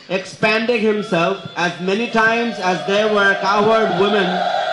expanding himself as many times as there were cowherd women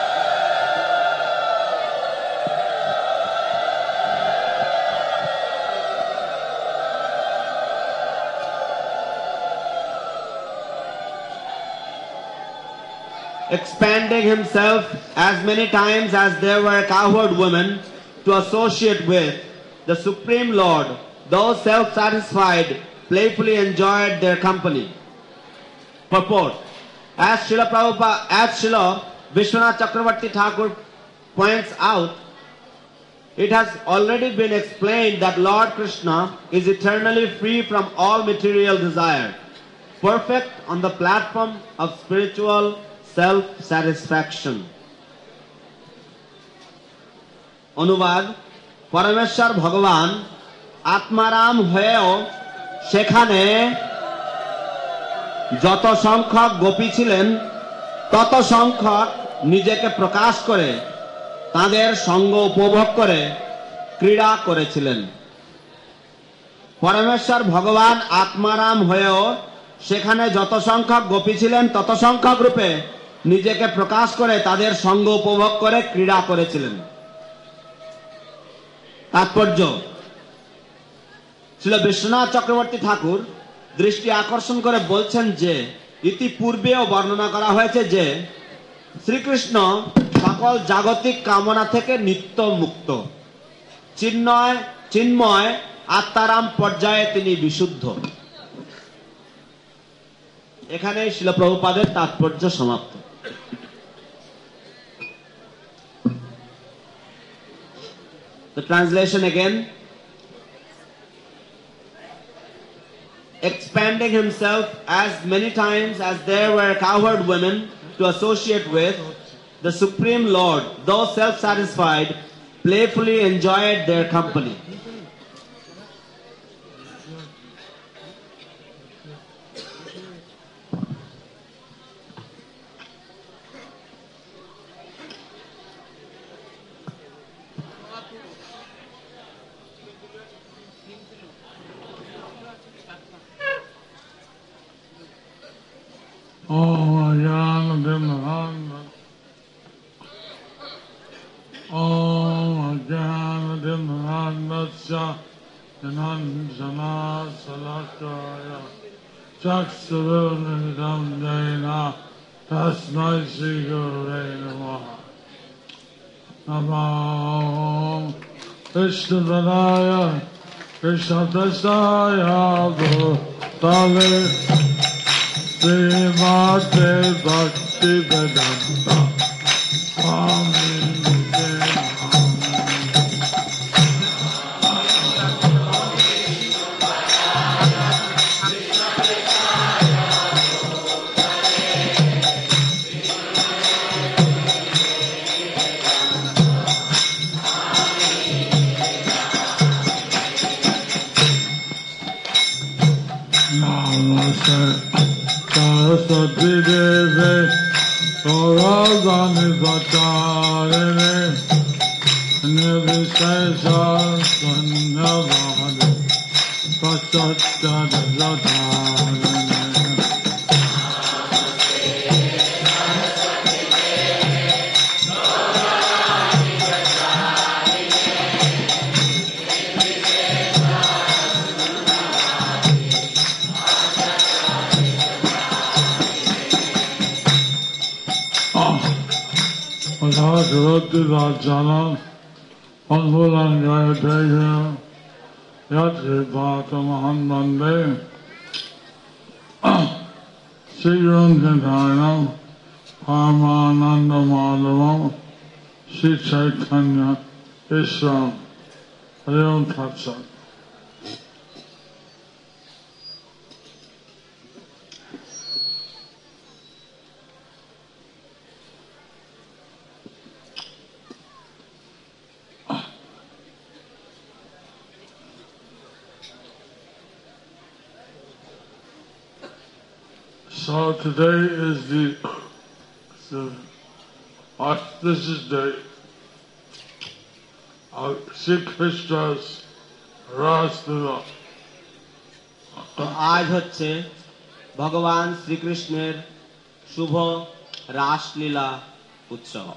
to associate with the Supreme Lord. Those self-satisfied playfully enjoyed their company. Purport: as Srila Vishwanath Chakravarti Thakur points out, it has already been explained that Lord Krishna is eternally free from all material desire, perfect on the platform of spiritual self-satisfaction. অনুবাদ: পরমেশ্বর ভগবান আত্মারাম হয়েও সেখানে যত সংখ্যক গোপী ছিলেন তত সংখ্যক নিজেকে প্রকাশ করে তাদের সঙ্গ উপভোগ করে ক্রীড়া করেছিলেন। পরমেশ্বর ভগবান আত্মারাম হয়েও সেখানে যত সংখ্যক গোপী ছিলেন তত সংখ্যক রূপে নিজেকে প্রকাশ করে তাদের সঙ্গ উপভোগ করে ক্রীড়া করেছিলেন। তাৎপর্য: শ্রীল বিশ্বনাথ চক্রবর্তী ঠাকুর দৃষ্টি আকর্ষণ করে বলছেন যে ইতিপূর্বেও বর্ণনা করা হয়েছে যে শ্রীকৃষ্ণ সকল জাগতিক কামনা থেকে নিত্য মুক্ত, চিন্ময় আত্মারাম পর্যায়ে তিনি বিশুদ্ধ। এখানেই শ্রীল প্রভুপাদের তাৎপর্য সমাপ্ত। The translation again: expanding himself as many times as there were cowherd women to associate with the Supreme Lord, though self-satisfied, playfully enjoyed their company. Tasmai Sri Gurave Namaha. Namo Vishnupadaya Krishnadasaya Bhutale Srimate Bhakti Vedanta Swami Saraswati Devi Saurabhami Bhattarine Nirvishesha Sannavadi Pachattadhatarine Bhagavati Rajana Anhulan Jayadeya Yatri Bhata Mahanande Sri Rangadharanam Paramananda Madhavam Sri Chaitanya Ishram Hare Om Tat Sat. So today is the auspicious day of Sri Krishna's Ras Leela. তো আজ হচ্ছে ভগবান শ্রীকৃষ্ণের শুভ রাসলীলা উৎসব।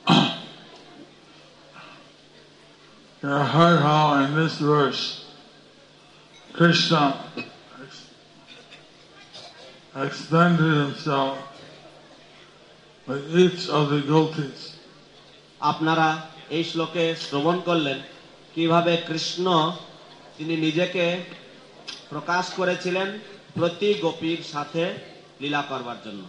You heard how in this verse Krishna extended himself with each of the gopis. আপনারা এই শ্লোকে শ্রবণ করলেন কিভাবে কৃষ্ণ তিনি নিজেকে প্রকাশ করেছিলেন প্রতি গোপীর সাথে লীলা করবার জন্য।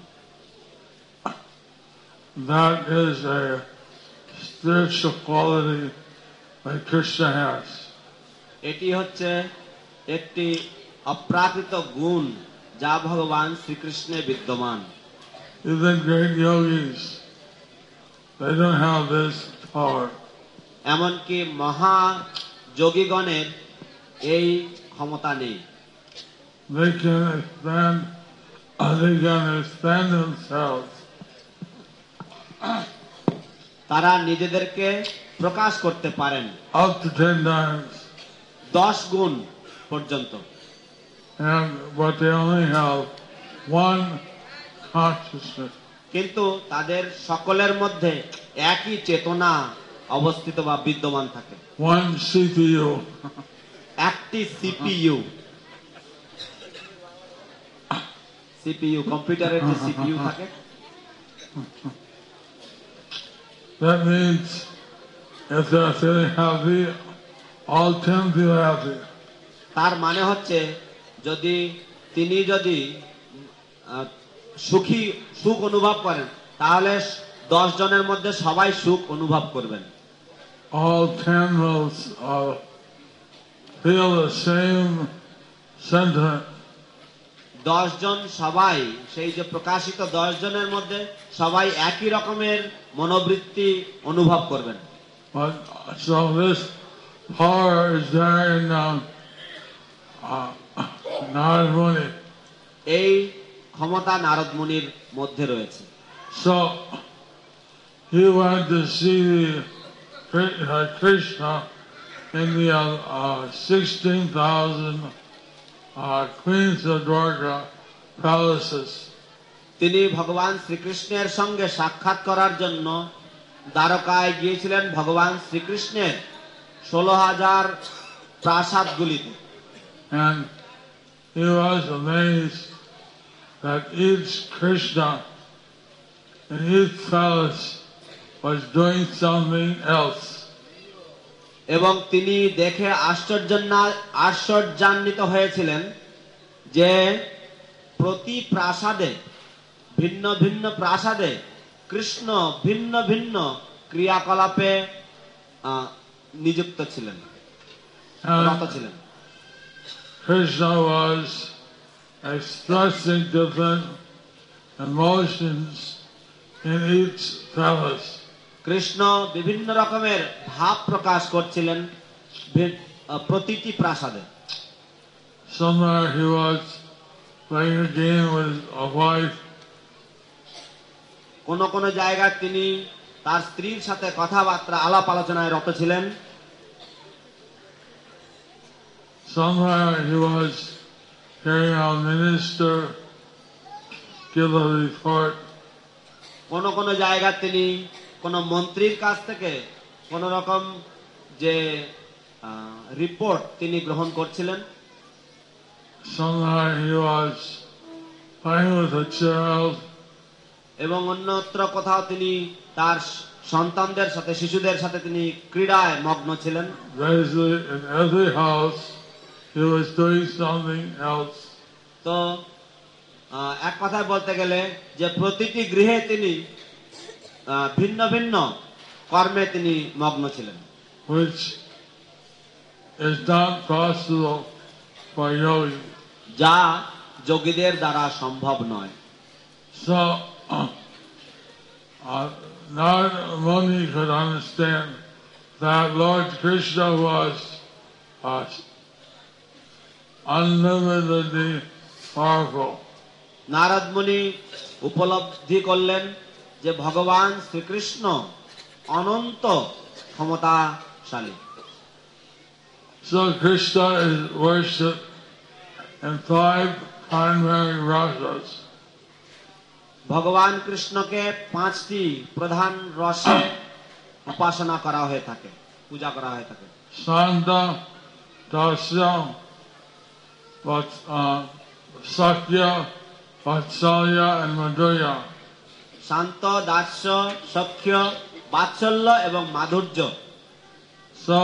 That is a spiritual quality that Krishna has. এটি হচ্ছে একটি অপ্রাকৃত গুণ যা ভগবান শ্রীকৃষ্ণে বিদ্যমান। Even great yogis, they don't have this power. এমনকি মহা যোগীগণের এই ক্ষমতা নেই। They can expand themselves তারা নিজেদেরকে প্রকাশ করতে পারেন up to 10 times, 10 গুণ পর্যন্ত, but they only have one consciousness. কিন্তু তাদের সকলের মধ্যে একই চেতনা অবস্থিত বা বিদ্যমান থাকে। One CPU. একটি সিপিইউ। সিপিইউ কম্পিউটারের যে সিপিইউ থাকে। That means if they're feeling happy, all 10 feel happy. তার মানে হচ্ছে তিনি যদি সুখ অনুভব করেন তাহলে 10 জনের মধ্যে সবাই সুখ অনুভব করবেন। All 10 will feel the same sentiment. 10 জন সবাই সেই যে প্রকাশিত 10 জনের মধ্যে সবাই একই রকমের মনোবৃত্তি অনুভব করবেন। So this power is there in Narad Muni. এই ক্ষমতা নারদ মুনির মধ্যে রয়েছে। So he went to see Krishna in the 16,000 Queens of Dwarka palaces. তিনি ভগবান শ্রীকৃষ্ণের সঙ্গে সাক্ষাৎ করার জন্য দ্বারকায় গিয়েছিলেন ভগবান শ্রীকৃষ্ণের 16,000 প্রাসাদগুলিতে। And he was amazed that each Krishna in each palace was doing something else. এবং তিনি দেখে আশ্চর্যান্বিত হয়েছিলেন যে প্রতি প্রাসাদে ভিন্ন ভিন্ন প্রাসাদে কৃষ্ণ ভিন্ন ভিন্ন ক্রিয়াকলাপে নিযুক্ত ছিলেন, রত ছিলেন। Krishna was expressing different emotions in each palace. Krishna বিভিন্ন রকমের ভাব প্রকাশ করছিলেন প্রতিটি প্রাসাদে। Somewhere he was playing a game with a wife. কোন জায়গায় তিনি তার স্ত্রীর সাথে কথাবার্তা আলাপ আলোচনায় রত ছিলেন। Somewhere he was hearing our minister give a report. কোন জায়গায় তিনি কোন মন্ত্রীর কাছ থেকে কোন রকম যে রিপোর্ট তিনি গ্রহণ করছিলেন। Somewhere he was playing with a child. এবং অন্যত্র কোথাও তিনি তার সন্তানদের সাথে শিশুদের সাথে তিনি ক্রীড়ায় মগ্ন ছিলেন। Basically, in every house, he was doing something else. তো এক কথায় বলতে গেলে যে প্রতিটি গৃহে তিনি ভিন্ন ভিন্ন কর্মে তিনি মগ্ন ছিলেন, Which is not possible for yogi. যা যোগীদের দ্বারা সম্ভব নয়। So, Narad Muni could understand that Lord Krishna was unlimitedly powerful. Narad মুনি উপলব্ধি করলেন যে ভগবান শ্রীকৃষ্ণ অনন্ত ক্ষমতাশালী। So Krishna is worshipped in 5 primary rasas. ভগবান কৃষ্ণকে 5টি প্রধান রসে উপাসনা করা হয়ে থাকে, পূজা করা হয়ে থাকে। Santa, Dasya, Sakya, Vatsalya, and Madhurya. শান্ত, দাস্য, সখ্য, বাৎসল্য এবং মাধুর্য। So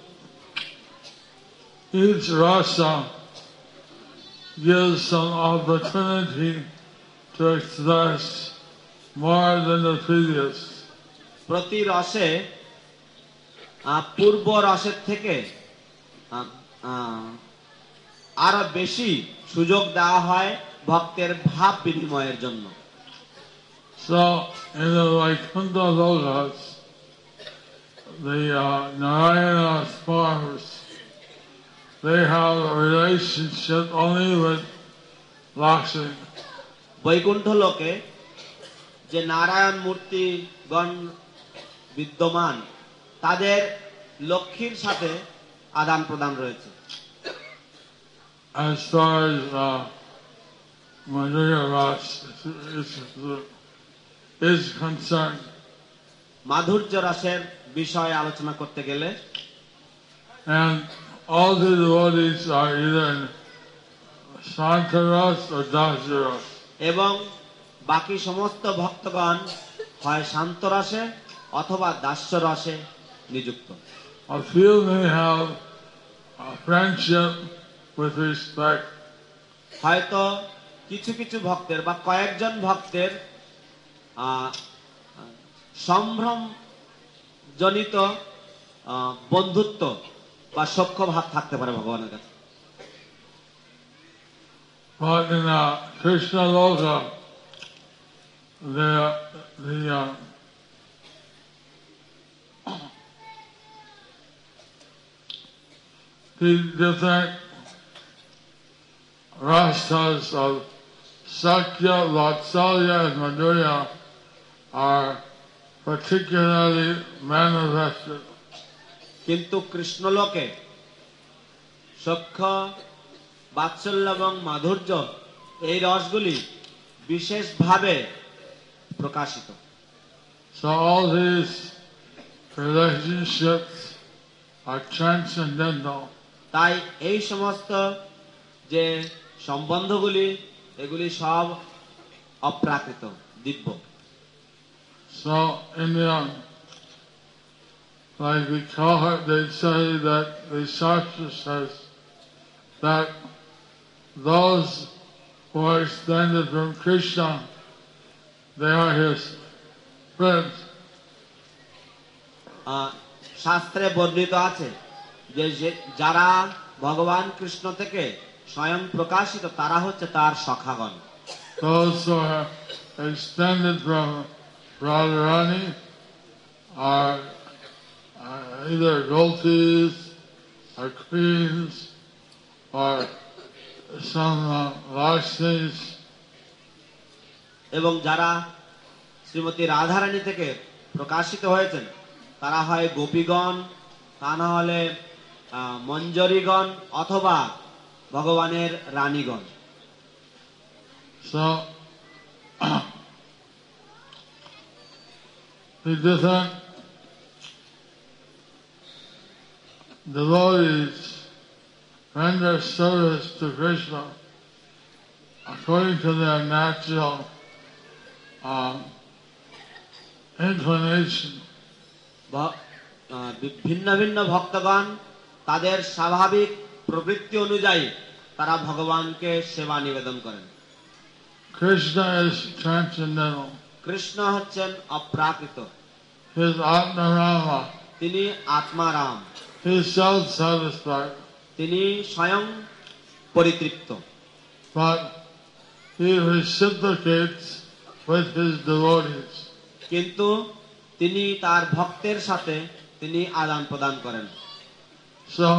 each rasa gives some opportunity to express more than the previous. প্রতি রসে পূর্ব রসের থেকে আরো বেশি সুযোগ দেওয়া হয় ভক্তের ভাব বিনিময়ের জন্য। So in the Vaikuntha Lokas, the Narayana forms, they have a relationship only with Lakshmi. Vaikuntha লোকে যে নারায়ণ মূর্তিগণ বিদ্যমান, তাদের লক্ষ্মীর সাথে আদান প্রদান রয়েছে। As far as Madhurya Ras is concerned, মাধুর্য রসের বিষয়ে আলোচনা করতে গেলে, and all the devotees are either in Santa Ras or Dasya Ras. এবং বাকি সমস্ত ভক্তগণ হয় শান্ত রসে অথবা দাস্য রসে নিযুক্ত। A few may have a friendship with respect. হয়তো কিছু কিছু ভক্তের বা কয়েকজন ভক্তের সম্ভ্রম জনিত বন্ধুত্ব বা সখ্য ভাব থাকতে পারে ভগবানের কাছে। But in Krishna Loka, the different rasas of Sakya, Vatsalya, and Madhurya are particularly manifested. কিন্তু কৃষ্ণলোকে সখ্য, বাৎসল্য এবং মাধুর্য এই রসগুলি বিশেষভাবে প্রকাশিত। So all these relationships are transcendental. তাই এই সমস্ত যে সম্বন্ধগুলি, এগুলি সব অপ্রাকৃত, দিব্য। So in the like we call it, they say that the Shastra says that those who are extended from Krishna, they are his friends. শাস্ত্রে বর্ণিত আছে যে যারা ভগবান কৃষ্ণ থেকে স্বয়ং প্রকাশিত, তারা হচ্ছে তার সখাগণ। Those who are extended from Radharani are either gopis or queens or some Lakshmis. এবং যারা শ্রীমতী রাধারানী থেকে প্রকাশিত হয়েছেন, তারা হয় গোপীগণ, তা না হলে মঞ্জরীগণ অথবা ভগবানের রানীগণ। So the different devotees render service to Krishna according to their natural inclination. ভিন্ন ভিন্ন ভক্তগণ তাদের স্বাভাবিক প্রবৃত্তি অনুযায়ী তারা ভগবানকে সেবা নিবেদন করেন। Krishna is transcendental. কৃষ্ণ হচ্ছেন অপ্রাকৃত। He is Atmarama. তিনি আত্মারাম। He is self-satisfied. তিনি স্বয়ং পরিতৃপ্ত। But he reciprocates with his devotees. কিন্তু তিনি তার ভক্তের সাথে তিনি আদান প্রদান করেন। So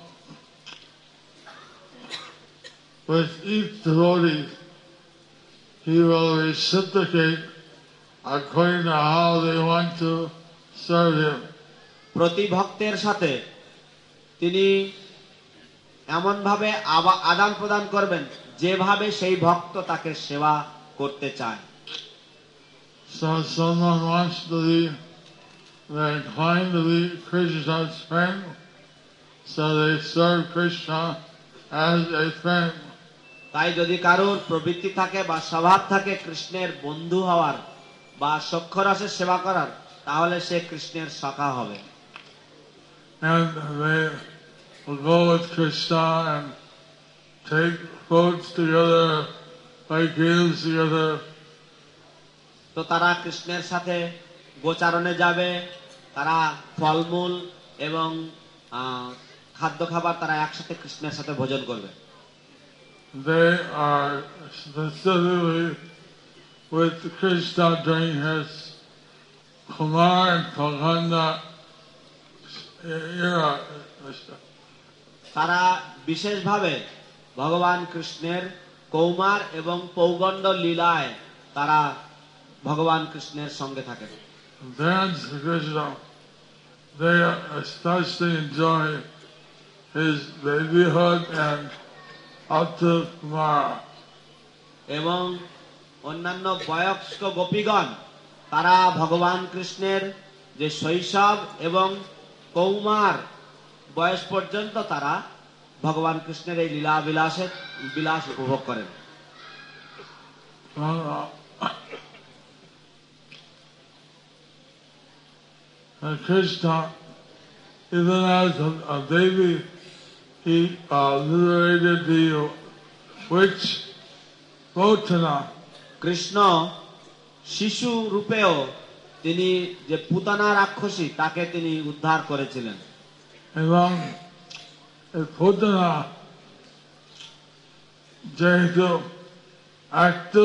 with each devotee, he will reciprocate according to how they want to serve him. প্রতি ভক্তের সাথে তিনি এমন ভাবে আদান প্রদান করবেন যেভাবে সেই ভক্ত তাকে সেবা করতে চায়। So someone wants to be, they inclined to be Krishna's friend, so they serve Krishna as a friend. তাই যদি কারোর প্রবৃত্তি থাকে বা স্বভাব থাকে কৃষ্ণের বন্ধু হওয়ার বা সখ্যরসের সেবা করার, তাহলে সে কৃষ্ণের সখা হবে। And they will go with Krishna and take foods together, play games together. তো তারা কৃষ্ণের সাথে গোচারণে যাবে, তারা ফলমূল এবং খাদ্য খাবার তারা একসাথে কৃষ্ণের সাথে ভোজন করবে। They are specifically with Krishna during his Kumar and Paganda era. তারা বিশেষভাবে ভগবান কৃষ্ণের কৌমার এবং পৌগণ্ড লীলায় তারা ভগবান কৃষ্ণের সঙ্গে থাকেন। Dance Krishna, they especially enjoy his babyhood and up to Kumar. এবং অন্যান্য বয়স্ক গোপীগণ তারা ভগবান কৃষ্ণের যে শৈশব এবং কৌমার বয়স পর্যন্ত তারা ভগবান কৃষ্ণের এই লীলা বিলাস উপভোগ করেন। Krishna, even as a baby, he liberated the witch Putana. Krishna শিশু রূপেও তিনি যে পুতানা রাক্ষসী তাকে তিনি উদ্ধার করেছিলেন। এবং Putana যেহেতু একটু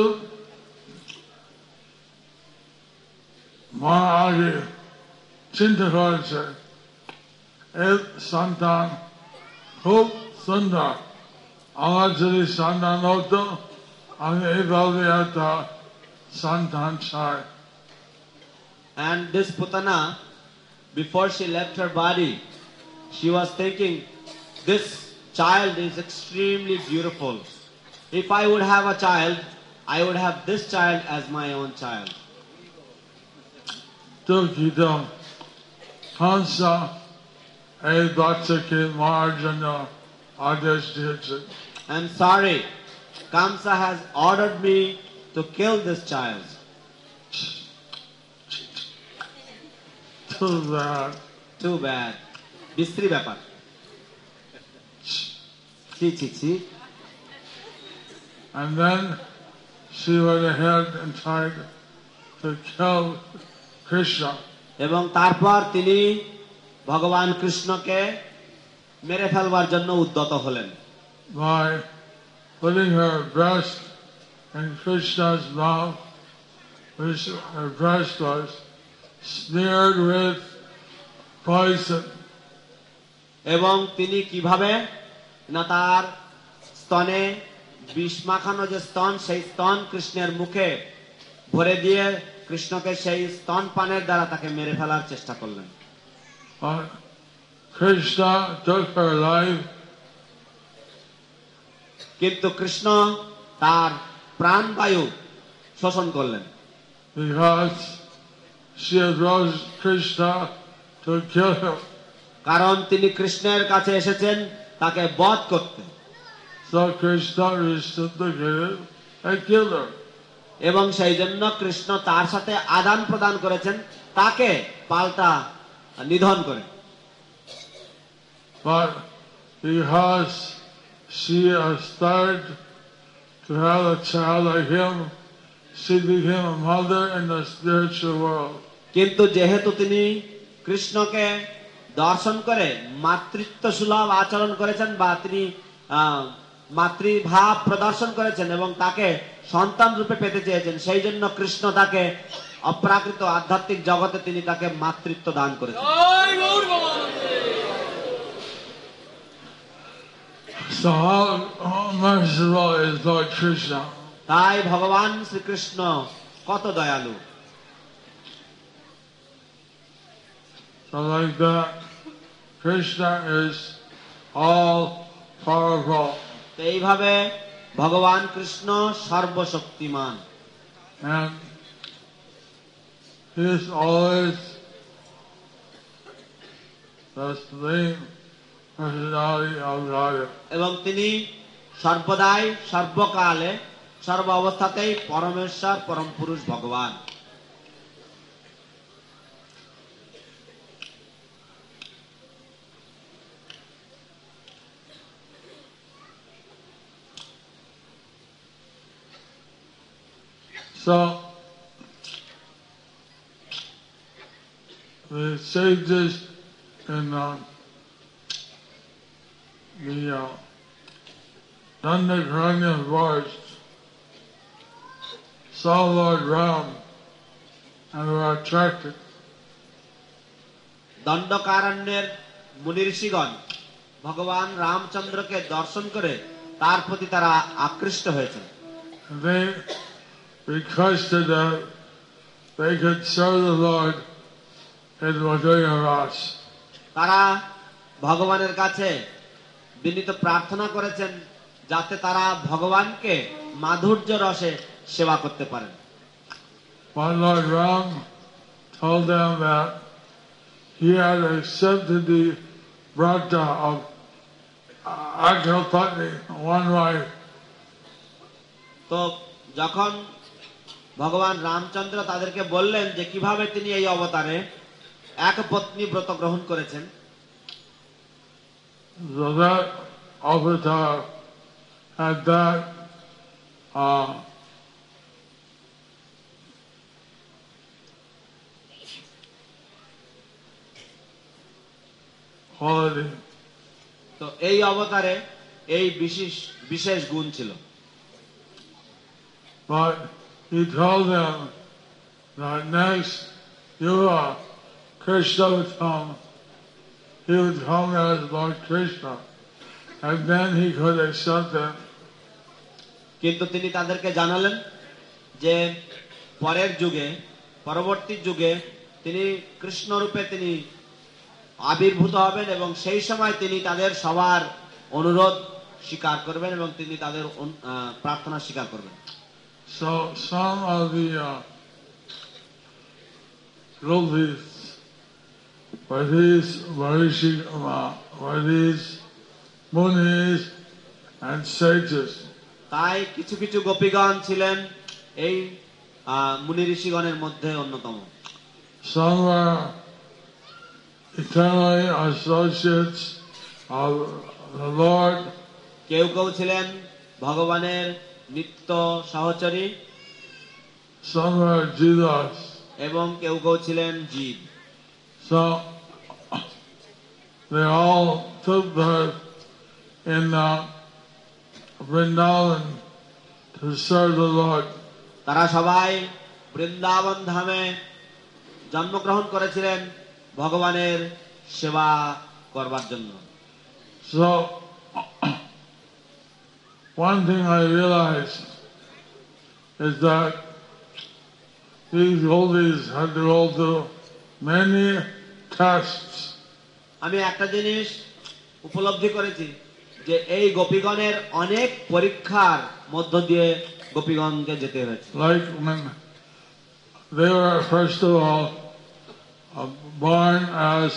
মা আগে চিন্তা করেছে এর সন্তান খুব সুন্দর, আমার যদি সন্তান হতো আমি এইভাবে একটা সন্তান চাই। And this Putana, before she left her body, she was thinking, this child is extremely beautiful. If I would have a child, I would have this child as my own child. দুঃখিত, কংসা এই বাচ্চাকে মারার জন্য আদেশ দিয়েছে। I'm sorry, Kamsa has ordered me to kill this child. Too bad. Too bad. বিশ্রী ব্যাপার। ছি ছি ছি। And then she went ahead and tried to kill Krishna. এবং তারপর তিনি ভগবান কৃষ্ণকে মেরে ফেলবার জন্য উদ্যত হলেন। By putting her breast in Krishna's mouth, which her breast was smeared with poison. এবং তিনি কিভাবে না তার স্তনে বিষ মাখানো যে স্তন, সেই স্তন কৃষ্ণের মুখে ভরে দিয়ে কৃষ্ণকে সেই স্তন পানের দ্বারা তাকে মেরে ফেলার চেষ্টা করলেন। Krishna took her life. কিন্তু কৃষ্ণ তার প্রাণবায়ু শোষণ করলেন। Because she approached Krishna to kill him. কারণ তিনি কৃষ্ণের কাছে এসেছেন তাকে বধ করতে। So Krishna reciprocated and killed her. এবং সেই জন্য কৃষ্ণ তার সাথে আদান প্রদান করেছেন, তাকে পাল্টা নিধন করে। But because she aspired to have a child like him, she became a mother in the spiritual world. কিন্তু যেহেতু তিনি কৃষ্ণকে দর্শন করে মাতৃত্ব সুলভ আচরণ করেছেন বা তিনি মাতৃভাব প্রদর্শন করেছেন এবং তাকে সন্তান রূপে পেতে চেয়েছেন, সেই জন্য কৃষ্ণ তাকে অপ্রাকৃত আধ্যাত্মিক জগতে তিনি তাকে মাতৃত্ব দান করেছেন। So how merciful is Lord Krishna? তাই ভগবান শ্রীকৃষ্ণ কত দয়ালু। So like that, Krishna is all powerful. এইভাবে ভগবান কৃষ্ণ সর্বশক্তিমান, and he is always the supreme personality of Godhead. এবং তিনি সর্বদাই সর্বকালে সর্ব অবস্থাতেই পরমেশ্বর পরম পুরুষ ভগবান। So the sages in the Dandakaranya forest saw Lord Ram and were attracted. দণ্ডকারণ্যের মুনি ঋষিগণ ভগবান রামচন্দ্রকে দর্শন করে তার প্রতি তারা আকৃষ্ট হয়েছে। And they requested that they could serve the Lord in Madhurya Ras. তারা ভগবানের কাছে বিনীত প্রার্থনা করেছেন যাতে তারা ভগবানকে মাধুর্য রসে সেবা করতে পারেন। But Lord Ram told them that he had accepted the vrata of Agnapatni, one wife. তো যখন ভগবান রামচন্দ্র তাদেরকে বললেন যে কিভাবে তিনি এই অবতারে এক পত্নী ব্রত গ্রহণ করেছেন, So that avatar had that quality. তো এই অবতারে এই বিশেষ গুণ ছিল। But he told them that next Yuva Krishna would come. He would come as Lord Krishna, and then he could accept them. কিন্তু তিনি তাদেরকে জানালেন যে পরের যুগে, পরবর্তী যুগে তিনি কৃষ্ণ রূপে তিনি আবির্ভূত হবেন এবং সেই সময় তিনি তাদের সবার অনুরোধ স্বীকার করবেন এবং তিনি তাদের প্রার্থনা স্বীকার করবেন। So some of the gopis were these munis and sages. তাই কিছু কিছু গোপীগণ ছিলেন এই মুনি ঋষিগণের মধ্যে অন্যতম। Some were eternally associates of the Lord. কেউ কেউ ছিলেন ভগবানের নিত্য সহচরী, Some were Jidas. এবং কেউ কেউ ছিলেন জীব। So they all took birth in Vrindavan to serve the Lord. তারা সবাই বৃন্দাবন ধামে জন্মগ্রহণ করেছিলেন ভগবানের সেবা করবার জন্য। So one thing I realized is that these gopis had to go through many tests. আমি একটা জিনিস উপলব্ধি করেছি যে এই গোপীগণের অনেক পরীক্ষার মধ্য দিয়ে গোপীগণকে যেতে হয়েছে। Like when they were first of all born as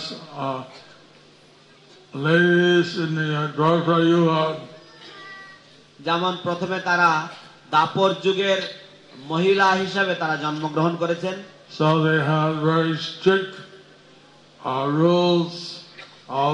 ladies in the Dwapara Yuga. যেমন প্রথমে তারা দাপর যুগের মহিলা হিসাবে তারা জন্মগ্রহণ করেছেন। So they had very strict rules of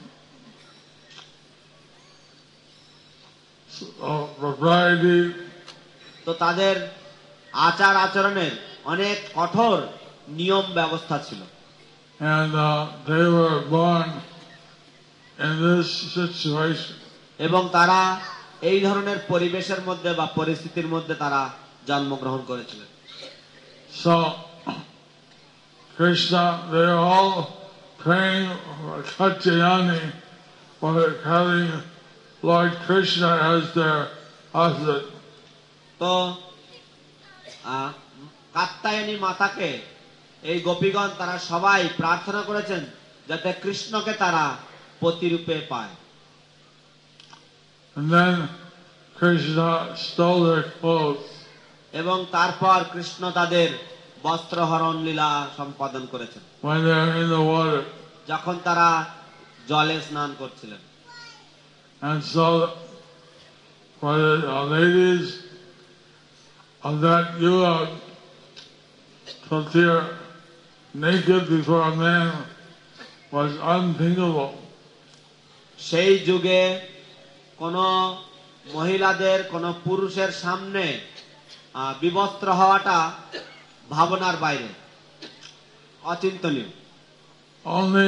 propriety. তো তাদের আচার আচরণের অনেক কঠোর নিয়ম ব্যবস্থা ছিল। And they were born in this situation. এবং তারা এই ধরনের পরিবেশের মধ্যে বা পরিস্থিতির মধ্যে তারা জন্মগ্রহণ করেছিলেন। So Krishna, they are all praying for Katyayani for having Lord Krishna as their husband. তো কাত্যায়নী মাতাকে এই গোপীগণ তারা সবাই প্রার্থনা করেছেন যাতে কৃষ্ণকে তারা পতিরূপে পায়। And then Krishna stole their clothes. এবং তারপর কৃষ্ণ তাদের বস্ত্রহরণ লীলা সম্পাদন করেছেন When they were in the water. যখন তারা জলে স্নান করছিলেন। And so, for the ladies of that yuga to appear naked before a man was unthinkable. সেই যুগে কোন মহিলাদের কোন পুরুষের সামনে বিবস্ত্র হওয়াটা ভাবনার বাইরে, অচিন্তনীয়। Only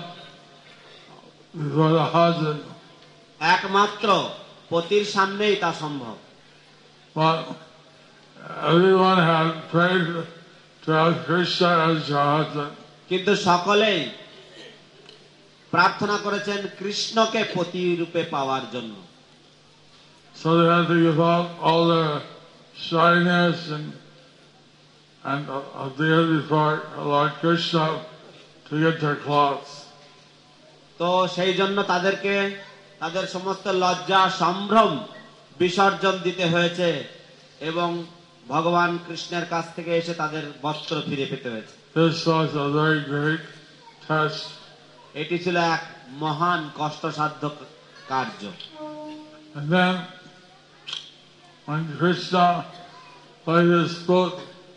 before the husband. একমাত্র পতির সামনেই তা সম্ভব। But everyone had prayed to have Krishna as your husband. কিন্তু সকলেই প্রার্থনা করেছেন কৃষ্ণকে পতি রূপে পাওয়ার জন্য। So they had to give up all their shyness and appear before Lord Krishna to get their clothes. তো সেই জন্য তাদেরকে তাদের সমস্ত লজ্জা সম্ভ্রম বিসর্জন দিতে হয়েছে এবং ভগবান কৃষ্ণের কাছ থেকে এসে তাদের বস্ত্র ফিরে পেতে হয়েছে। This was a very great test. এটি ছিল এক মহান কষ্টসাধ্য কার্য। And then when Krishna played his flute,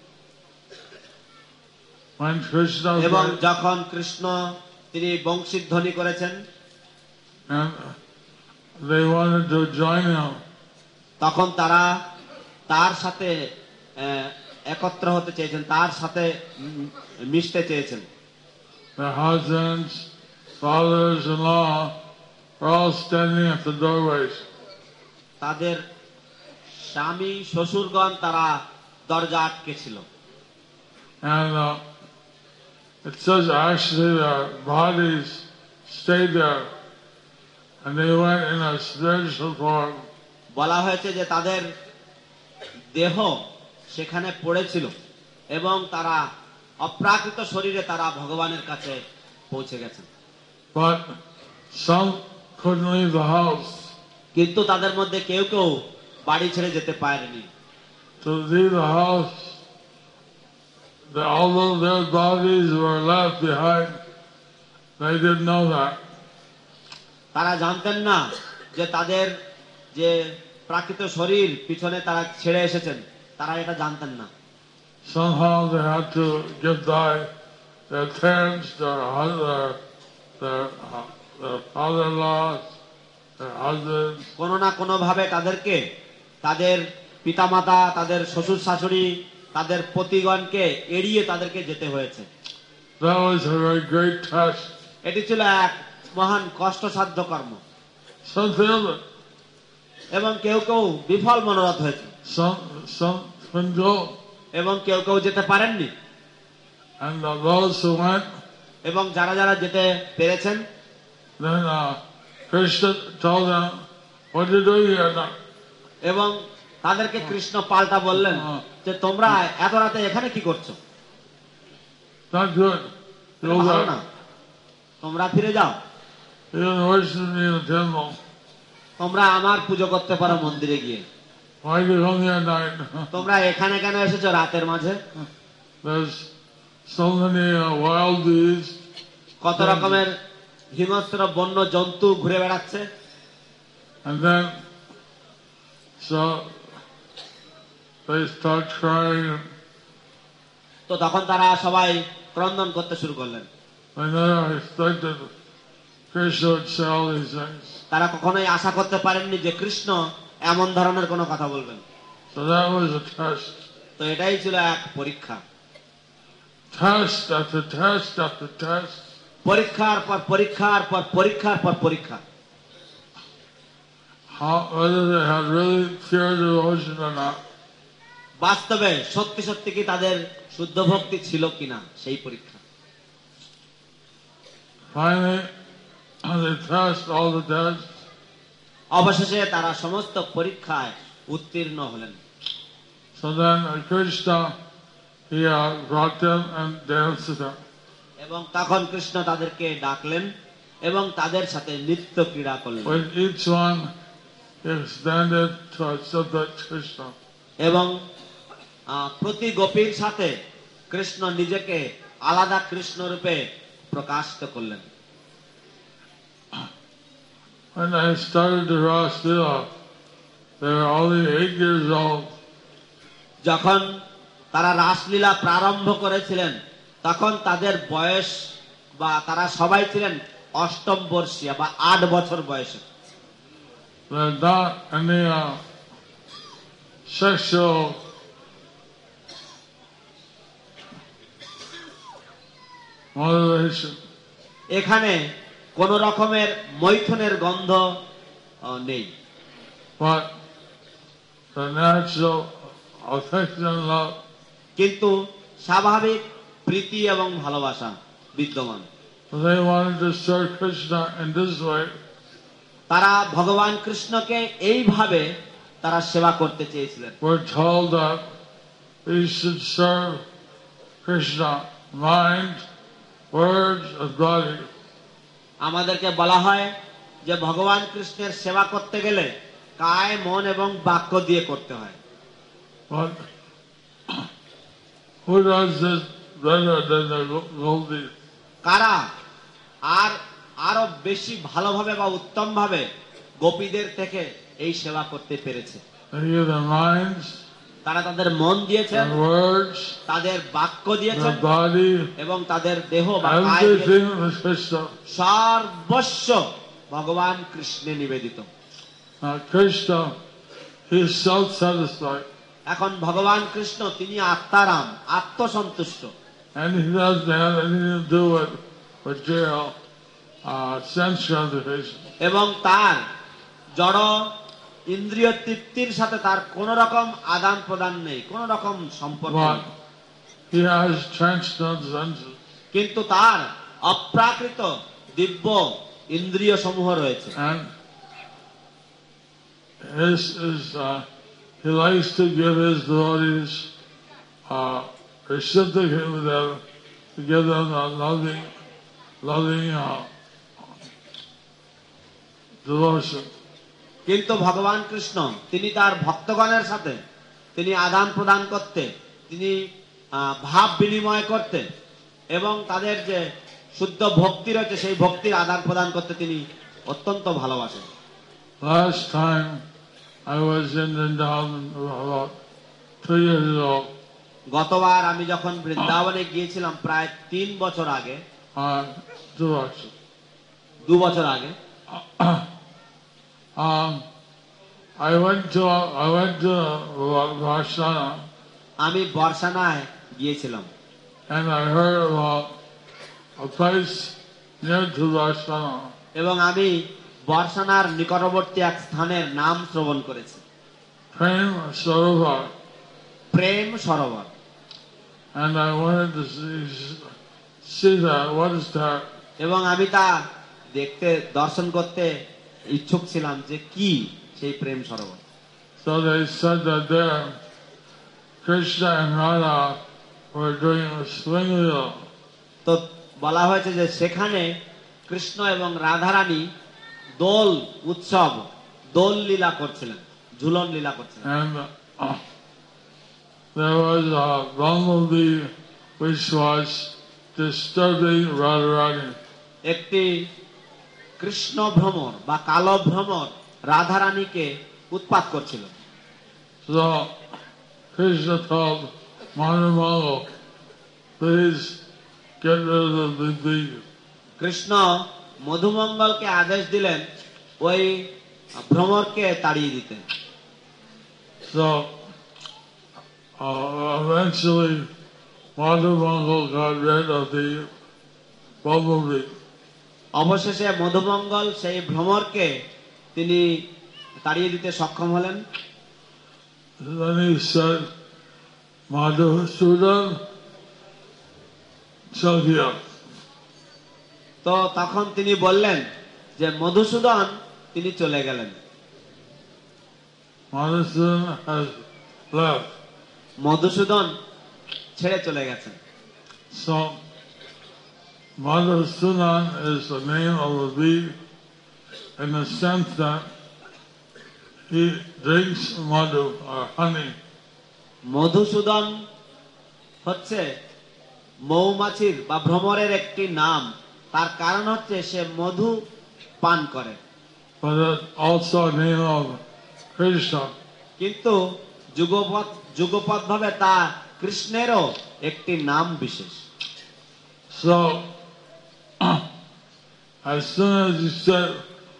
এবং যখন কৃষ্ণ তিনি বংশীধ্বনি করেছেন and they wanted to join him, তখন তারা তার সাথে একত্র হতে চেয়েছেন, তার সাথে মিশতে চেয়েছেন। their husbands, fathers-in-law were all standing at the doorways. তাদের স্বামী শ্বশুরগণ তারা দরজা আটকে ছিল। And it says actually their bodies stayed there and they went in a spiritual form. বলা হয়েছে যে তাদের দেহ সেখানে পড়েছিল এবং তারা অপ্রাকৃত শরীরে তারা ভগবানের কাছে পৌঁছে গেছেন। But some couldn't leave the house. কিন্তু তাদের মধ্যে কেউ কেউ বাড়ি ছেড়ে যেতে পারেনি। To leave the house, although their bodies were left behind, they didn't know that. তারা জানতেন না যে তাদের যে প্রাকৃত শরীর পিছনে তারা ছেড়ে এসেছেন, তারা এটা জানতেন না। Somehow they had to give their parents, their father-in-laws, their husbands. কোনো না কোনো ভাবে তাদেরকে তাদের পিতামাতা, তাদের শ্বশুর শাশুড়ি, তাদের পতিগণকে এড়িয়ে তাদেরকে যেতে হয়েছে। That was a very great test. এটি ছিল এক মহান কষ্টসাধ্য কর্ম। Some failed it. এবং কেউ কেউ বিফল মনোরথ হয়েছে, Some couldn't go. এবং কেউ কেউ যেতে পারেননি। And those who went, এবং যারা যারা যেতে পেরেছেন, then Krishna told them, "What are you doing here now?" এবং তাদেরকে কৃষ্ণ পাল্টা বললেন যে তোমরা এত রাতে এখানে কি করছো? Not good. Go ভালো না, back. তোমরা ফিরে যাও। You didn't worship me in the temple. তোমরা আমার পুজো করতে পারো মন্দিরে গিয়ে। Why do you come here at night? তোমরা এখানে কেন এসেছো রাতের মাঝে? There's so many wild beasts. কত রকমের হিংস্র বন্য জন্তু ঘুরে বেড়াচ্ছে। And then, so they start crying. তো তখন তারা সবাই ক্রন্দন করতে শুরু করলেন। They never expected Krishna would say all these things. তারা কখনোই আশা করতে পারেননি যে কৃষ্ণ এমন ধরনের কোনো কথা বলবেন। So that was a test. তো এটাই ছিল এক পরীক্ষা। Test after test after test. পরীক্ষার পর পরীক্ষার পর পরীক্ষার পর পরীক্ষা। Whether they had really pure devotion or not. বাস্তবে সত্যি সত্যি কি তাদের শুদ্ধ ভক্তি ছিল কিনা সেই পরীক্ষা। Finally, they passed all the tests. অবশেষে তারা সমস্ত পরীক্ষায় উত্তীর্ণ হলেন। So then Krishna, he brought them and danced with them. এবং তখন কৃষ্ণ তাদেরকে ডাকলেন এবং তাদের সাথে নৃত্য ক্রীড়া করলেন। With each one extended to a separate Krishna. এবং প্রতি গোপীর সাথে কৃষ্ণ নিজেকে আলাদা কৃষ্ণ রূপে প্রকাশিত করলেন। When I started the Rasa Leela, they were only 8 years old. যখন তারা রাসলীলা প্রারম্ভ করেছিলেন তখন তাদের বয়স বা তারা সবাই ছিলেন অষ্টম বর্ষীয় বা 8 বছর বয়সে। There's not any sexual motivation. এখানে কোন রকমের মৈথুনের গন্ধ নেই, But the natural affection and love. কিন্তু স্বাভাবিক প্রীতি এবং ভালোবাসা বিদ্যমান। They wanted to serve Krishna in this way. তারা ভগবান কৃষ্ণকে এইভাবে তারা সেবা করতে চেয়েছিলেন। We're told that we should serve Krishna, mind, words, and body. আমাদেরকে বলা হয় যে ভগবান কৃষ্ণের সেবা করতে গেলে কায়, মন এবং বাক্য দিয়ে করতে হয়। But who does this better than the Gopis? কারা আরো বেশি ভালোভাবে বা উত্তম ভাবে গোপীদের থেকে এই সেবা করতে পেরেছে? They give their minds, তারা তাদের মন দিয়েছেন, their words, তাদের বাক্য দিয়েছেন their body, এবং তাদের দেহ বা কায় everything is Krishna. সর্বস্ব ভগবান কৃষ্ণে নিবেদিত। Now Krishna, he is self-satisfied. এখন ভগবান কৃষ্ণ তিনি আত্মারাম, আত্মসন্তুষ্ট, And he doesn't have anything to do with material sense gratification. এবং তার জড় ইন্দ্রিয় তৃপ্তির সাথে তার কোন রকম আদান প্রদান নেই, কোন রকম সম্পর্ক But নেই। he has transcendental senses. কিন্তু তার অপ্রাকৃত দিব্য ইন্দ্রিয় সমূহ রয়েছে। And he likes to give his devotees reciprocate with them, to give them a loving devotion. কিন্তু ভগবান কৃষ্ণ তিনি তার ভক্তগণের সাথে তিনি আদান প্রদান করতে, তিনি ভাব বিনিময় করতে এবং তাদের যে শুদ্ধ ভক্তি রয়েছে সেই ভক্তির আদান প্রদান করতে তিনি অত্যন্ত ভালোবাসেন। Last time I was in Vrindavan about 2 years ago. গতবার আমি যখন বৃন্দাবনে গিয়েছিলাম প্রায় 3 বছর আগে, 2 বছর আগে, I went to Varsana. আমি বর্ষানায় গিয়েছিলাম। And I heard about a place near to Varsana. এবং আমি বর্ষানার নিকটবর্তী এক স্থানের নাম শ্রবণ করেছি, Prem Sarovar. Prem Sarovar. And I wanted to see that. What is that? এবং আমি তা দেখতে, দর্শন করতে ইচ্ছুক ছিলাম যে কি সেই প্রেম সরোবর। So they said that there, Krishna and Radha were doing a swing wheel. তো বলা হয়েছে যে সেখানে কৃষ্ণ এবং রাধারানী দোল উৎসব, দোল লীলা করছিলেন, ঝুলন লীলা করছিলেন। And there was a bumblebee which was disturbing Radharani. একটি কৃষ্ণ ভ্রমর বা কালো ভ্রমর রাধারানীকে উৎপাত করছিল। So Krishna told Madhumangal, please get rid of the bee. Krishna মধুমঙ্গলকে আদেশ দিলেন ওই ভ্রমরকে তাড়িয়ে দিতে। So eventually Madhumangal got rid of the bumblebee. অবশেষে মধুমঙ্গল সেই ভ্রমরকে তিনি তাড়িয়ে দিতে সক্ষম হলেন। Then he said, Madhusudan Sakhya. তো তখন তিনি বললেন যে মধুসূদন তিনি চলে গেলেন। Madhusudan has left. মধুসূদন ছেড়ে চলে গেছেন। So Madhusudan is the name of a bee in the sense that he drinks madhu or honey. Madhusudan হচ্ছে মৌমাছির বা ভ্রমরের একটি নাম। তার কারণ হচ্ছে সে মধু পান করে। But it's also a name of Krishna. কিন্তু যুগপৎ ভাবে তা কৃষ্ণেরও একটি নাম বিশেষ। So, as soon as he said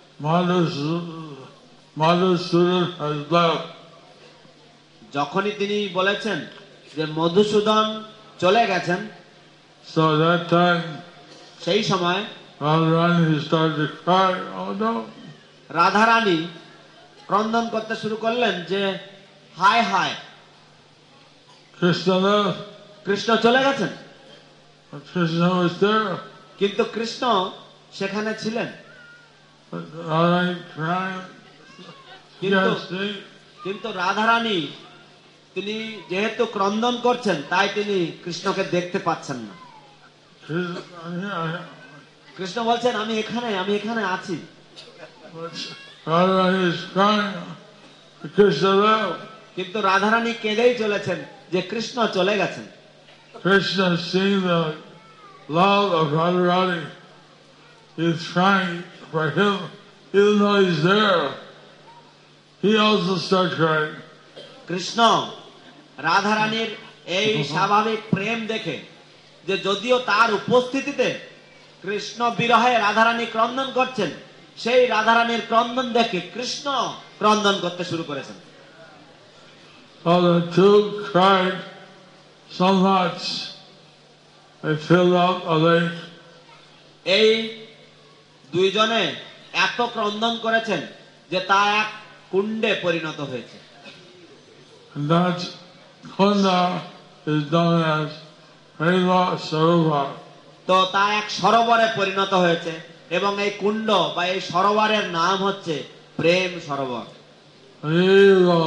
Madhusudan has left, যখনই তিনি বলেছেন যে মধুসূদন চলে গেছেন, so that time সেই সময় Radharani started to cry, oh no, Radharani ক্রন্দন করতে শুরু করলেন যে হায় হায়, Krishna left, কৃষ্ণ চলে গেছেন। but Krishna was there. কিন্তু কৃষ্ণ সেখানে ছিলেন। But Radharani crying, কিন্তু yes, see, কিন্তু রাধারানী তিনি যেহেতু ক্রন্দন করছেন তাই তিনি কৃষ্ণকে দেখতে পাচ্ছেন না। Krishna, কৃষ্ণ বলছেন আমি এখানে আছি। but Radharani is crying, Krishna left. কিন্তু রাধারানী কেঁদেই চলেছেন যে কৃষ্ণ চলে গেছেন। Krishna seeing the love of Radharani, is trying for him, even though he's there, he also starts crying. Krishna রাধারানীর এই স্বাভাবিক প্রেম দেখে, যে যদিও তার উপস্থিতিতে কৃষ্ণ বিরহে রাধারানী ক্রন্দন করছেন, সেই রাধারানীর ক্রন্দন দেখে কৃষ্ণ ক্রন্দন করতে শুরু করেছেন। So the two cried so much, they filled up a lake. এই দুইজনে এত ক্রন্দন করেছেন যে তা এক কুণ্ডে পরিণত হয়েছে। And that kunda is known as Prema Sarovar. তো তা এক সরোবরে পরিণত হয়েছে এবং এই কুণ্ড বা এই সরোবরের নাম হচ্ছে প্রেম সরোবর। Haribo,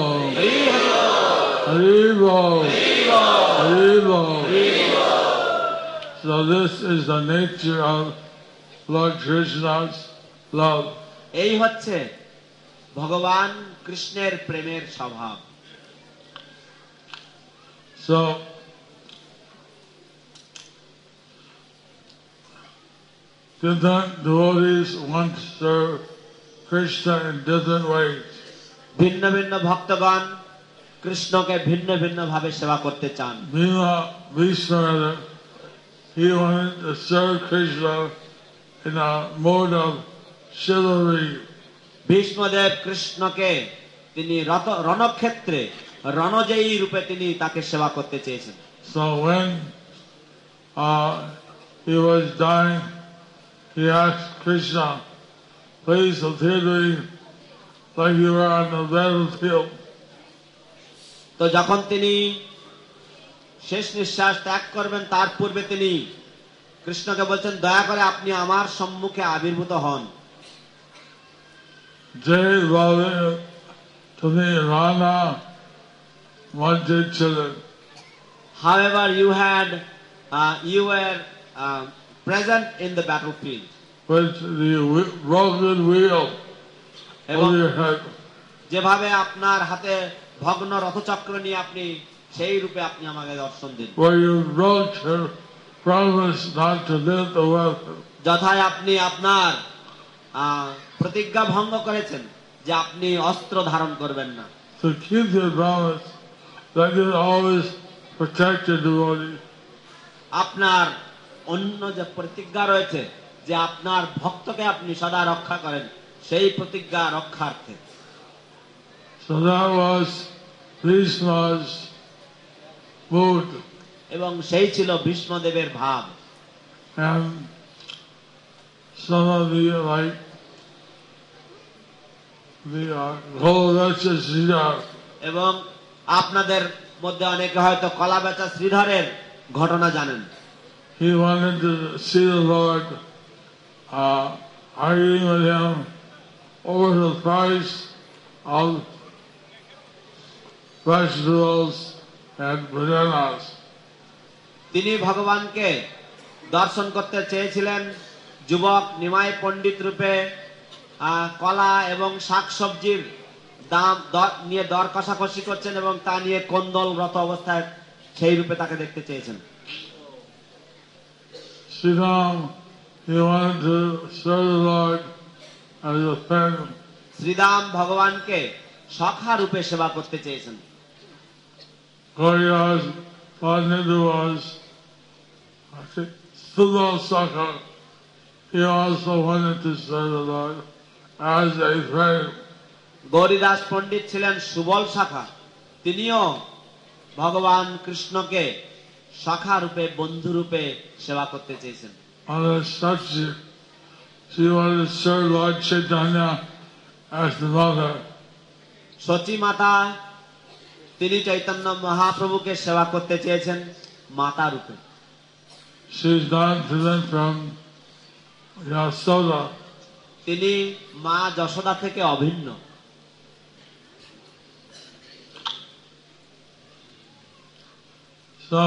Haribo, Haribo. So this is the nature of Lord Krishna's love. এই হচ্ছে ভগবান কৃষ্ণের প্রেমের স্বভাব। So different devotees want to serve Krishna in different ways. ভিন্ন ভিন্ন ভক্তগণ কৃষ্ণকে ভিন্ন ভিন্ন ভাবে সেবা করতে চান। Bhishma, he wanted to serve Krishna in a mode of chivalry. Bhishmadev কৃষ্ণকে তিনি রণক্ষেত্রে রণজয়ী রূপে তিনি তাকে সেবা করতে চেয়েছেন। So when he was dying, he asked Krishna, please appear to me like you were on the battlefield. তো যখন তিনি শেষ নিঃশ্বাস ত্যাগ করবেন তার পূর্বে তিনি কৃষ্ণকে বলছেন দয়া করে আপনি আমার সম্মুখে আবির্ভূত হন। Jai Bhave Tumi Rana wanted children. However, you were present in the battlefield. With the broken wheel এবং over your head. যেভাবে আপনার হাতে ভগ্ন রথচক্র নিয়ে আপনি সেই রূপে আপনি আমাকে দর্শন দিন। Where you broke your promise not to lift the weapon. যথায় আপনি আপনার প্রতিজ্ঞা ভঙ্গ করেছেন যে আপনি অস্ত্র ধারণ করবেন না। To keep your promise that you always protect your devotee. আপনার অন্য যে প্রতিজ্ঞা রয়েছে যে আপনার ভক্তকে আপনি সদা রক্ষা করেন, সেই প্রতিজ্ঞা রক্ষার্থে। So that was Bhishma's mood. এবং সেই ছিল ভীষ্মদেবের ভাব। And some of you like the Golovecha Sridhar. এবং আপনাদের মধ্যে অনেকে হয়তো কলা বেচা শ্রীধরের ঘটনা জানেন। He wanted to see the Lord, arguing with him over the price of vegetables and bananas. তিনি ভগবানকে দর্শন করতে চেয়েছিলেন যুবক নিমাই পণ্ডিত রূপে কলা এবং শাকসবজির নিয়ে দর কষাকষি করছেন এবং তা নিয়ে কোন্দলরত অবস্থায় সেই রূপে তাকে দেখতে চেয়েছেন। Sri Ram, he wanted to serve the Lord as a friend. Shriram ভগবানকে সখা রূপে সেবা করতে চেয়েছেন। Gauriya's Padnidhu was, I think, Sudal Sakha. He also wanted to serve the Lord as a friend. Gouridas পণ্ডিত ছিলেন সুবল শাখা, তিনিও ভগবান কৃষ্ণকে শাখা রূপে বন্ধু রূপে সেবা করতে চেয়েছেন। On the subject, she wanted to serve Lord Chaitanya as the mother. সচী মাতা, তিনি চৈতন্য মহাপ্রভুকে সেবা করতে চেয়েছেন মাতা রূপে। She's not different from Yasoda. তিনি মা যশোদা থেকে অভিন্ন। So,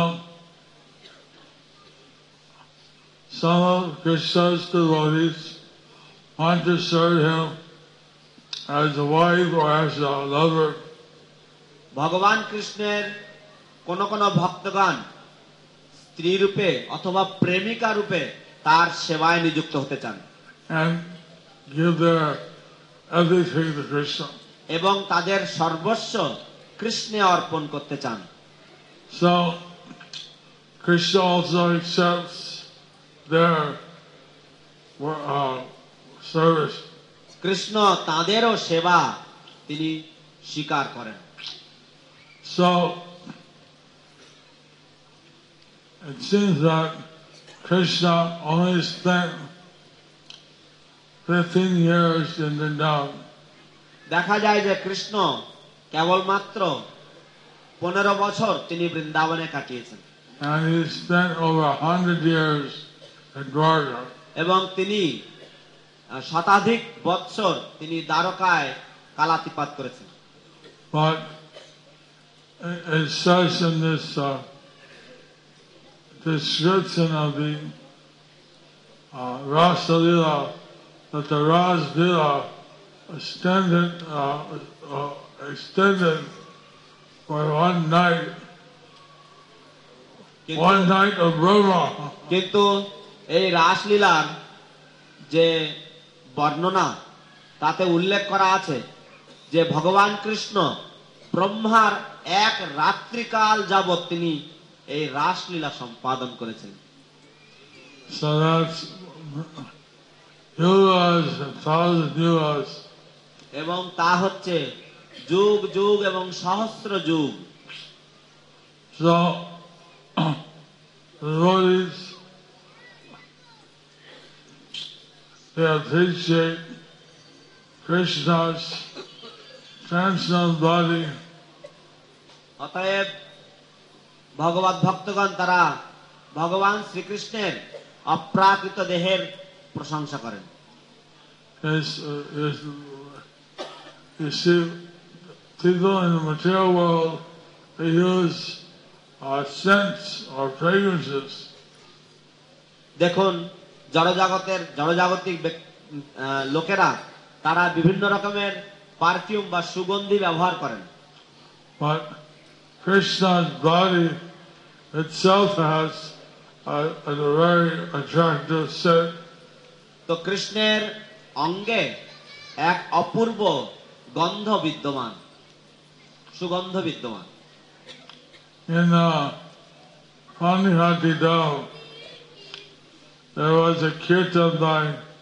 some of Krishna's devotees want to serve him as a wife or as a lover. ভগবান কৃষ্ণের কোন কোন ভক্তগণ স্ত্রী রূপে অথবা প্রেমিকা রূপে তার সেবায় নিযুক্ত হতে চান And give their everything to Krishna. এবং তাদের সর্বস্ব কৃষ্ণে অর্পণ করতে চান। So, Krishna also accepts their service. Krishna তাদেরও সেবা তিনি স্বীকার করেন। So, it seems that Krishna only spent 15 years in Vrindavan. দেখা যায় যে কৃষ্ণ কেবলমাত্র 15 বছর তিনি বৃন্দাবনে কাটিয়েছেন And he spent over 100 years in Dwarka. এবং তিনি শতাধিক বৎসর তিনি দ্বারকায় কালাতিপাত করেছেন। But it says in this description of the Rasa Lila that the Ras Lila extended for one night of Brahma. কিন্তু এই রাসলীলার যে বর্ণনা তাতে উল্লেখ করা আছে যে ভগবান কৃষ্ণ ব্রহ্মার এক রাত্রিকাল যাবৎ তিনি এই রাসলীলা সম্পাদন করেছেন। So that's yugas, 1,000 yugas. এবং তা হচ্ছে যুগ যুগ এবং সহস্র যুগ। So the devotees, they appreciate Krishna's transcendental body. অতএব ভগবত ভক্তগণ তারা ভগবান শ্রীকৃষ্ণের অপ্রাকৃত দেহের প্রশংসা করেন। You see, people in the material world, they use scents or fragrances. দেখুন জড়জাগতিক লোকেরা তারা বিভিন্ন রকমের পারফিউম বা সুগন্ধি ব্যবহার করেন। But Krishna's body itself has a very attractive scent. তো কৃষ্ণের অঙ্গে এক অপূর্ব গন্ধ বিদ্যমান, সুগন্ধ বিদ্যমান। In Panihati Dham, there was a kirtan by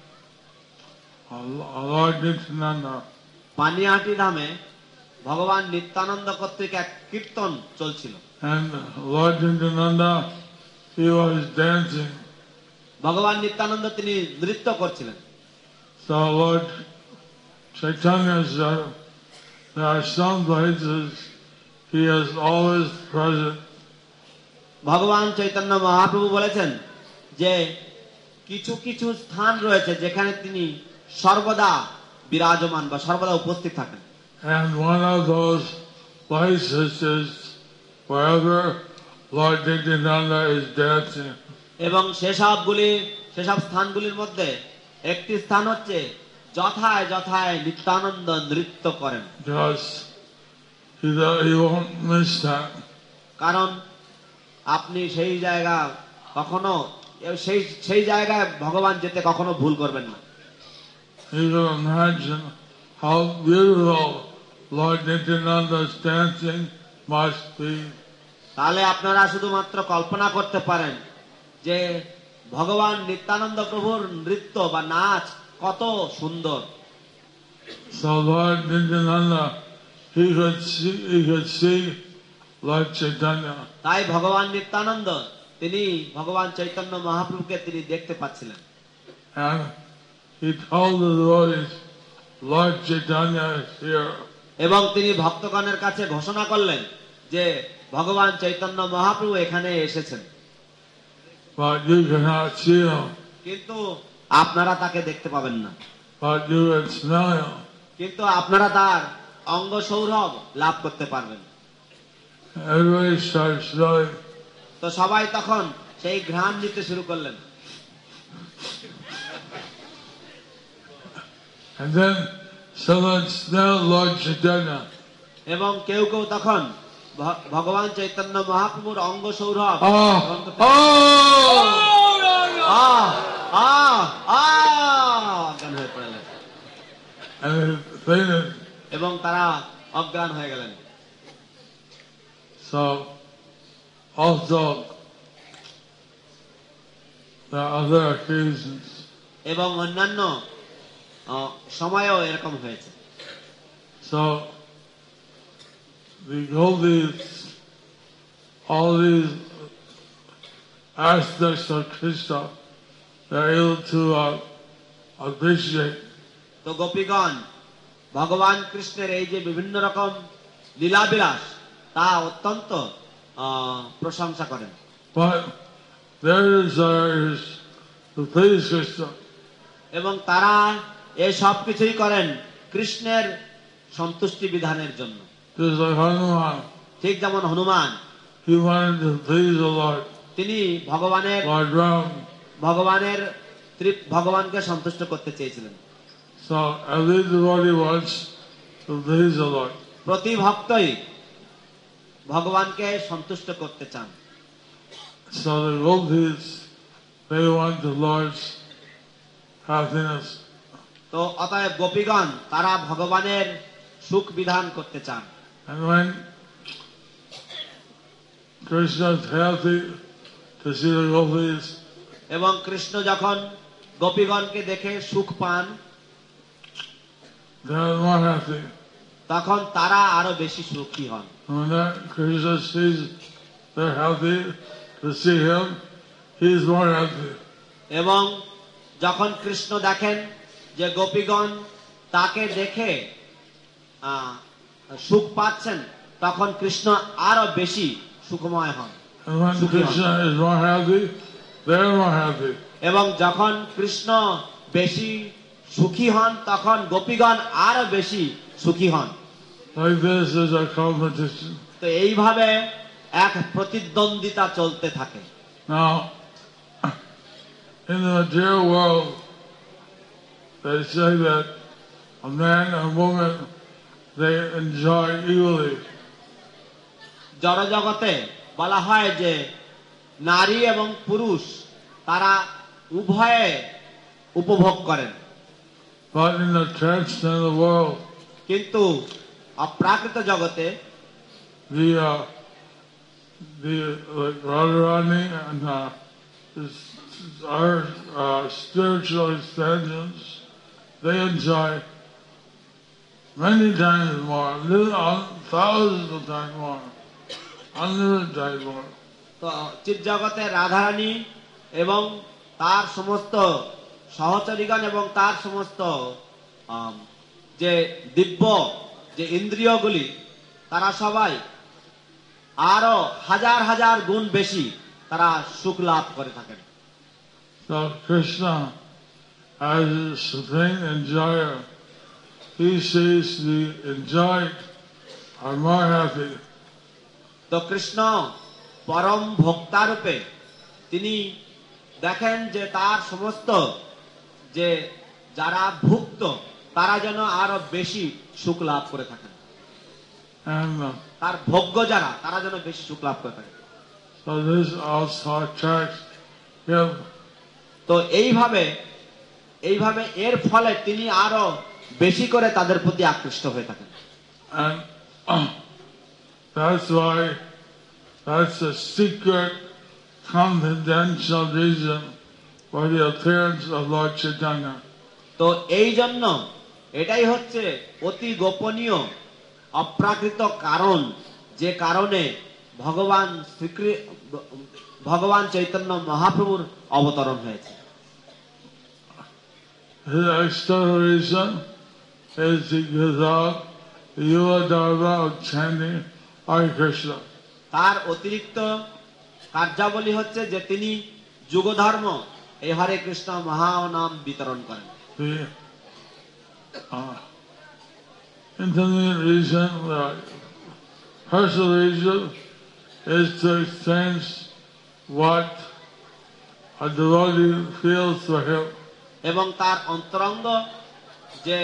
Lord Nityananda. Panihati ধামে ভগবান নিত্যানন্দ কর্তৃক এক কীর্তন চলছিল। And Lord Nityananda, he was dancing. ভগবান নিত্যানন্দ তিনি নৃত্য করছিলেন। So Lord Chaitanya said, there are some places he is always present. ভগবান চৈতন্য মহাপ্রভু বলেছেন যে কিছু কিছু স্থান রয়েছে যেখানে তিনি সর্বদা বিরাজমান বা সর্বদা উপস্থিত থাকেন। And one of those places is wherever Lord Nityananda is dancing. এবং সেসব স্থানগুলির মধ্যে একটি স্থান হচ্ছে যথায় যথায় নিত্যানন্দ নৃত্য করেন, because he won't miss that. কারণ আপনি সেই জায়গা কখনো সেই সেই জায়গায় ভগবান যেতে কখনো ভুল করবেন না। You can imagine how beautiful Lord Nityananda's dancing must be. তাহলে আপনারা শুধুমাত্র কল্পনা করতে পারেন যে ভগবান নিত্যানন্দ প্রভুর নৃত্য বা নাচ কত সুন্দর। So Lord Nityananda, he could see Lord Chaitanya. তাই ভগবান নিত্যানন্দ তিনি ভগবান চৈতন্য মহাপ্রভুকে তিনি দেখতে পাচ্ছিলেন। And he told the devotees, Lord Chaitanya is here. এবং তিনি ভক্তগণের কাছে ঘোষণা করলেন যে ভগবান চৈতন্য মহাপ্রভু এখানে এসেছেন, But you cannot see him. কিন্তু আপনারা তাকে দেখতে পাবেন না, But you can smell him. কিন্তু আপনারা তার অঙ্গ সৌরভ লাভ করতে পারবেন। Everybody starts smelling. তো সবাই তখন সেই ঘ্রাণ নিতে শুরু করলেন। And then someone smelled Lord Chaitanya. এবং কেউ কেউ তখন ভগবান চৈতন্য মহাপ্রভুর অঙ্গ সৌরভ Oh! অজ্ঞান হয়ে পড়লেন And they fainted. এবং তারা অজ্ঞান হয়ে গেলেন। So, also, there are other occasions. এবং অন্যান্য সময়ও এরকম হয়েছে। So, the gopis, all these aspects of Krishna, they're able to appreciate. তো গোপীগণ ভগবান কৃষ্ণের এই যে বিভিন্ন রকম লীলাবিলাস তা অত্যন্ত প্রশংসা করেন। But their desire is to please Krishna. এবং তারা এই সব কিছুই করেন কৃষ্ণের সন্তুষ্টি বিধানের জন্য। Just like Hanuman, ঠিক যেমন Hanuman, he wanted to please the Lord. তিনি ভগবানের Lord Ram. ভগবানকে সন্তুষ্ট করতে চেয়েছিলেন। So every devotee wants to please the Lord. প্রতি ভক্তই ভগবানকে সন্তুষ্ট করতে চান। So the gopis, they want the Lord's happiness. তো অতএব গোপীগণ তারা ভগবানের সুখ বিধান করতে চান। And when Krishna is happy to see the gopis, এবং কৃষ্ণ যখন গোপীগণকে দেখে সুখ পান they are more happy. তখন তারা আরো বেশি সুখী হন। And when that Krishna sees they're happy to see him, he's more happy. এবং যখন কৃষ্ণ দেখেন যে গোপীগণ তাকে দেখে সুখ পাচ্ছেন তখন কৃষ্ণ আরো বেশি সুখময় হন। And when Krishna is more happy, they're more happy. এবং যখন কৃষ্ণ বেশি সুখী হন তখন গোপীগণ আরো বেশি সুখী হন। Like this is a competition. তো এইভাবে এক প্রতিদ্বন্দ্বিতা চলতে থাকে। Now, in the material world, they say that a man and woman, they enjoy equally. জড়জগতে বলা হয় যে নারী এবং পুরুষ তারা উভয়ে উপভোগ করেন, But in the transcendental world, কিন্তু অপ্রাকৃত জগতে like Radharani and our spiritual expansions, they enjoy many times more, thousands of times more, hundreds of times more. তো চিৎ জগতে রাধারানী এবং তার সমস্ত সহচরীগণ এবং তার সমস্ত যে দিব্য যে ইন্দ্রিয়গুলি তারা সবাই আরো হাজার হাজার গুণ বেশি তারা সুখ লাভ করে থাকেন। So Krishna, as the supreme enjoyer, he sees the enjoyed are more happy. তো কৃষ্ণ পরম ভোক্তা রূপে তিনি দেখেন যে তার সমস্ত যে যারা ভুক্ত তারা যেন আরো বেশি সুখ লাভ করে থাকেন, and তার ভোগ্য যারা তারা যেন বেশি সুখ লাভ করে থাকেন। so this also attracts him. তো এইভাবে এর ফলে তিনি আরো বেশি করে তাদের প্রতি আকৃষ্ট হয়ে থাকেন। And that's why that's a secret, confidential reason for the appearance of Lord Chaitanya. তো এই জন্য এটাই হচ্ছে অতি গোপনীয় অপ্রাকৃত কারণ, যে কারণে ভগবান চৈতন্য মহাপ্রভুর অবতরণ হয়েছে। His external reason is because of the Yuva Dharma of chanting Hare Krishna. তার অতিরিক্ত কার্যাবলী হচ্ছে যে তিনি যুগধর্ম এই হরে কৃষ্ণ মহানাম বিতরণ করেন। The intermediate reason, the personal reason, is to experience what a devotee feels for him. এবং তার অন্তরঙ্গ যে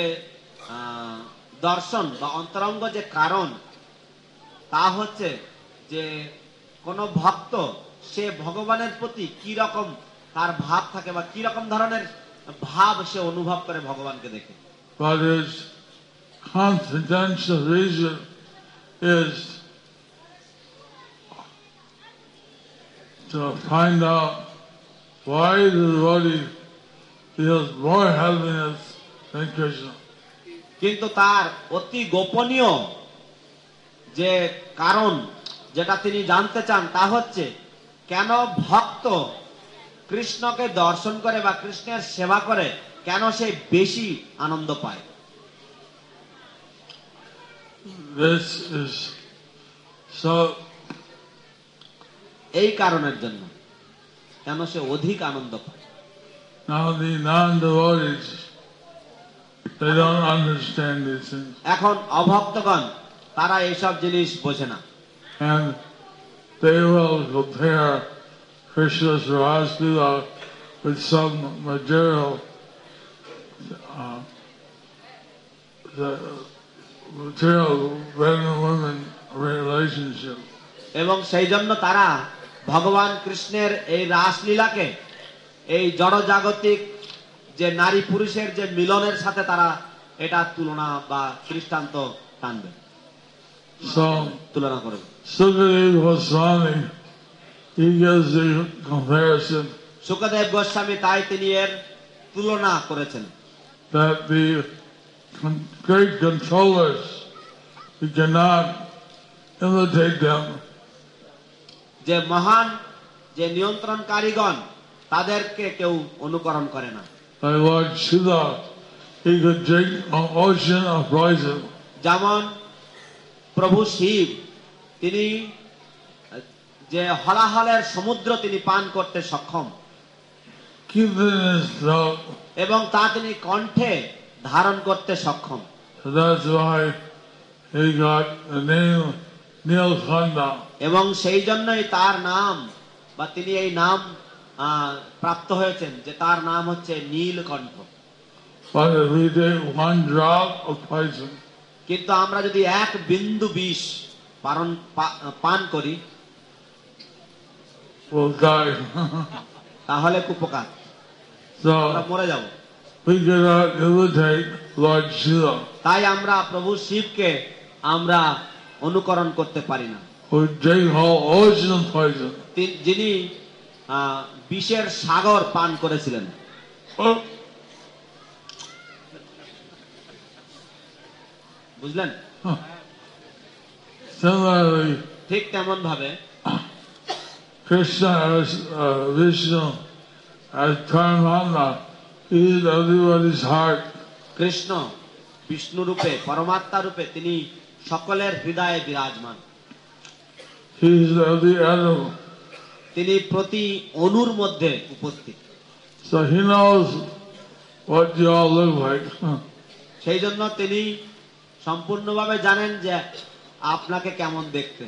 দর্শন বা অন্তরঙ্গ যে কারণ তা হচ্ছে যে কোন ভক্ত সে ভগবানের প্রতি কি রকম তার ভাব থাকে বা কি রকম ধরনের ভাব সে অনুভব করে ভগবানকে দেখে। But his confidential reason is to find out why the devotee feels more happiness than Krishna. কিন্তু তার অতি গোপনীয় যে কারণ যেটা তিনি জানতে চান তা হচ্ছে কেন ভক্ত কৃষ্ণকে দর্শন করে বা কৃষ্ণের সেবা করে কেন সে বেশি আনন্দ পায়। This is so. এই কারণের জন্য কেন সে অধিক আনন্দ পায়। Now the non-devotees, they don't understand these things. এখন অভক্তগণ তারা এইসব জিনিস বোঝে না, And they will compare Krishna's Rasleela with some material men and women relationship. এবং সেই জন্য তারা ভগবান কৃষ্ণের এই রাসলীলাকে এই জড়জাগতিক যে নারী পুরুষের যে মিলনের সাথে তারা এটা তুলনা বা দৃষ্টান্ত টানবে, So তুলনা করবে। Sukadeva Goswami, he gives the comparison Sukhdev Goswami তাই তিনি এর তুলনা করেছেন that the great controllers, you cannot imitate them. যে মহান যে নিয়ন্ত্রণকারীগণ তাদেরকে কেউ অনুকরণ করে না। Like Lord Shiva, he could drink an ocean of poison. যেমন প্রভু শিব তিনি যে হলাহলের সমুদ্র তিনি পান করতে সক্ষম Keep it in his throat. এবং তা তিনি কণ্ঠে ধারণ করতে সক্ষম। So that's why he got the name Nilkanda. এবং সেই জন্যই তার নাম বা তিনি এই নাম প্রাপ্ত হয়েছেন যে তার নাম হচ্ছে নীলকণ্ঠ। But if we take one drop of poison, কিন্তু আমরা যদি এক বিন্দু বিষ পান করি we'll die. তাহলে কুপকার, আমরা So মরে যাব। we cannot imitate Lord Shiva, তাই আমরা প্রভু শিবকে আমরা অনুকরণ করতে পারি না, who drink whole ocean of poison. যিনি বিষের সাগর পান করেছিলেন। Oh, বুঝলেন? similarly, ঠিক তেমন ভাবে Krishna as Vishnu as Paramatma, he is everybody's heart. Krishna Vishnu রূপে পরমাত্মা রূপে তিনি সকলের হৃদয়ে বিরাজমান। He is every atom. তিনি প্রতি অণুর মধ্যে উপস্থিত। So he knows what you all look like. সেই জন্য তিনি সম্পূর্ণভাবে জানেন যে আপনাকে কেমন দেখতে।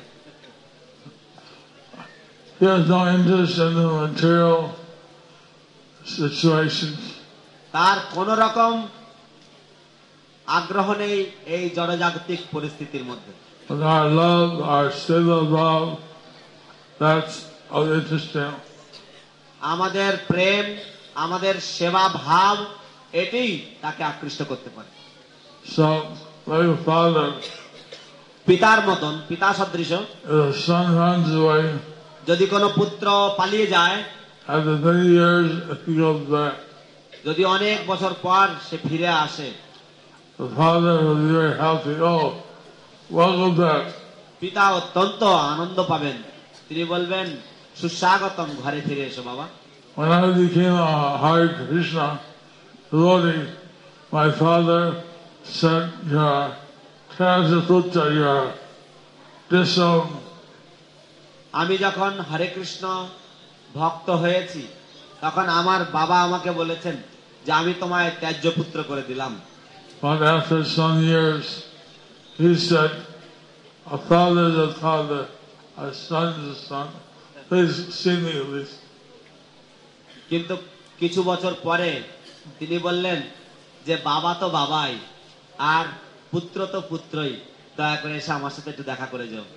He has no interest in the material situations. তার কোন রকম আগ্রহ নেই এই জড়জাগতিক পরিস্থিতির মধ্যে। But our love, our state of love, that's of interest to him. আমাদের প্রেম, আমাদের সেবা ভাব, এটাই তাকে আকৃষ্ট করতে পারে। So, like a father, পিতার মতন, পিতা সদৃশ, if a son runs away, যদি কোনো পুত্র পালিয়ে যায়, after 30 years, he goes back. যদি অনেক বছর পর সে ফিরে আসে, The father will be very happy. Oh, welcome back. পিতা অত্যন্ত আনন্দ পাবেন, তিনি বলবেন সুস্বাগতম, ঘরে ফিরে এসো বাবা। When I became a Hare Krishna devotee, my father said, "You're Transaputta, you're disowned." আমি যখন হরে কৃষ্ণ ভক্ত হয়েছি, তখন আমার বাবা আমাকে বলেছেন যে আমি তোমায় ত্যায্য পুত্র করে দিলাম। But after some years, he said, "A father is a father, a son is a son. Please see me at least." কিন্তু কিছু বছর পরে তিনি বললেন যে বাবা তো বাবাই, আর পুত্র তো পুত্রই, দয়া করে এসে আমার সাথে একটু দেখা করে যাও,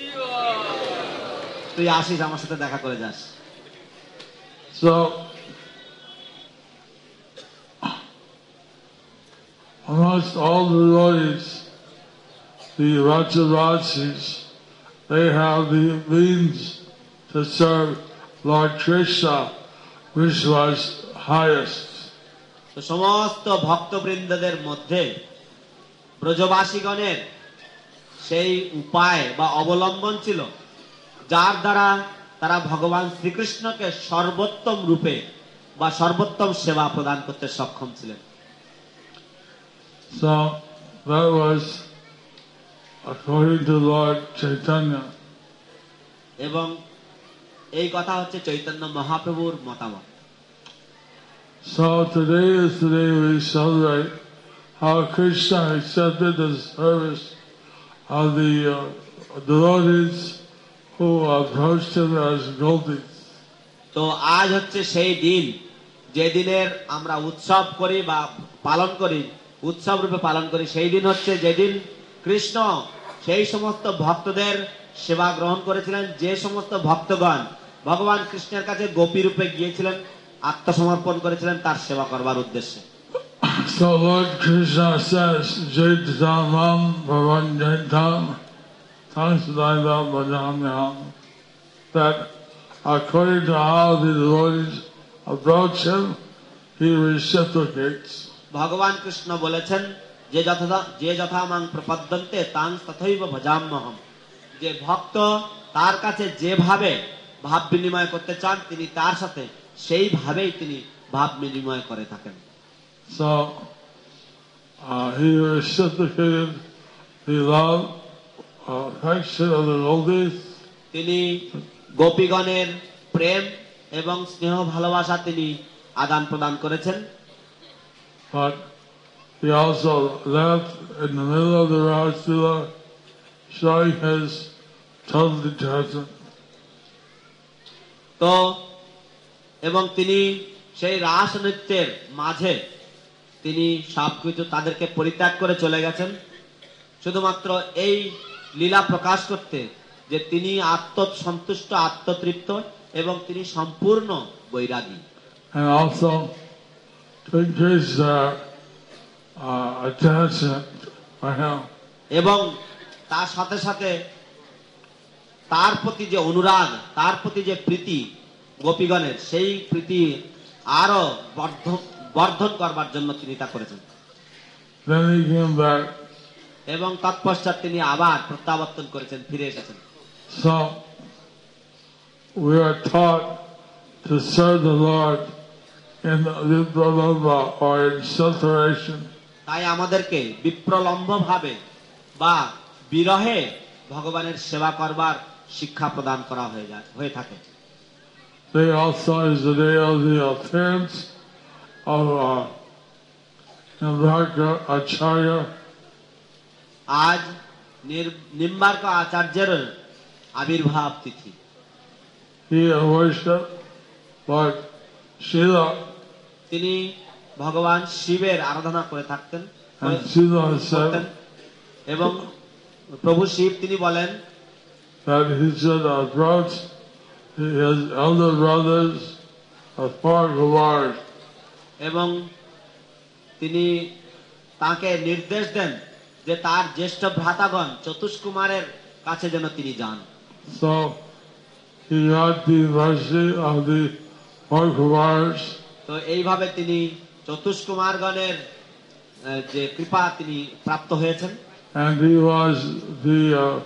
তুই আসিস আমার সাথে দেখা করে যাস। So, amongst all the devotees, the Rajavasis, they have the means to serve Lord Krishna, which was highest. তো সমস্ত ভক্তবৃন্দদের মধ্যে ব্রজবাসীগণের সেই উপায় বা অবলম্বন ছিল যার দ্বারা তারা ভগবান শ্রীকৃষ্ণকে সর্বোত্তম রূপে বা সর্বোত্তম সেবা প্রদান করতে সক্ষম ছিলেন। So that was according to Lord Chaitanya. এবং এই কথা হচ্ছে চৈতন্য মহাপ্রভুর মতামত। So today is the day we celebrate how Krishna accepted the service of the devotees who approached him as gopis. তো আজ হচ্ছে সেই দিন যে দিনের আমরা উৎসব করি বা পালন করি, উৎসব রূপে পালন করি। সেই দিন হচ্ছে যেদিন কৃষ্ণ সেই সমস্ত ভক্তদের সেবা গ্রহণ করেছিলেন, যে সমস্ত ভক্তগণ ভগবান কৃষ্ণের কাছে গোপী রূপে গিয়েছিলেন, আত্মসমর্পণ করেছিলেন তার সেবা করবার উদ্দেশ্যে। So Lord Krishna says, Jaitamam Bhavan Jaitam Tangsadaidam Bhajamyam, that according to how the devotees approach him, he reciprocates. ভগবান কৃষ্ণ বলেছেন যে যথা মাং প্রপদ্যন্তে তাং তথৈব ভজাম্যহম, যে ভক্ত তার কাছে যেভাবে ভাব বিনিময় করতে চান তিনি তার সাথে সেইভাবেই তিনি ভাব বিনিময় করে থাকেন। So he reciprocated the love, affection of the devotees. তিনি গোপীগণের প্রেম এবং স্নেহ ভালোবাসা তিনি আদান প্রদান করেছেন। But he also left in the middle of the Rasila, showing his total detachment. তো এবং তিনি সেই রাস নৃত্যের মাঝে তিনি সবকিছু তাদেরকে পরিত্যাগ করে চলে গেছেন, শুধুমাত্র এই লীলা প্রকাশ করতে যে তিনি আত্মসন্তুষ্ট, আত্মতৃপ্ত এবং তিনি সম্পূর্ণ বৈরাগী। And also to increase their attachment for him. এবং তার সাথে সাথে তার প্রতি যে অনুরাগ, তার প্রতি যে প্রীতি গোপীগণের, সেই প্রীতি আরো বর্ধন করবার জন্য তিনি তা করেছেন। Then he came back. এবং তৎপশ্চাৎ তিনি আবার প্রত্যাবর্তন করেছেন, ফিরে এসেছেন। So we are taught to serve the Lord in vipralambha or in separation. তাই আমাদেরকে বিপ্রলম্ব ভাবে বা বিরহে ভগবানের সেবা করবার শিক্ষা প্রদান করা হয়ে থাকে। Today also is the day of the appearance of Nimbarka Acharya. আজ নিম্বার্ক আচার্যের আবির্ভাব তিথি। He worshiped Lord Srila. তিনি ভগবান শিবের আরাধনা করে থাকতেন And Shiva করতেন। said এবং প্রভু শিব তিনি বলেন that he should approach his elder brothers of four Kumars. এবং তিনি তাকে নির্দেশ দেন যে তার জ্যেষ্ঠ ভ্রাতাগণ চতুষ্কুমারের কাছে যেন তিনি যান। So he got the mercy of the four Kumars, তো এইভাবে তিনি চতুষ্কুমারগণের যে কৃপা তিনি প্রাপ্ত হয়েছেন। and he was the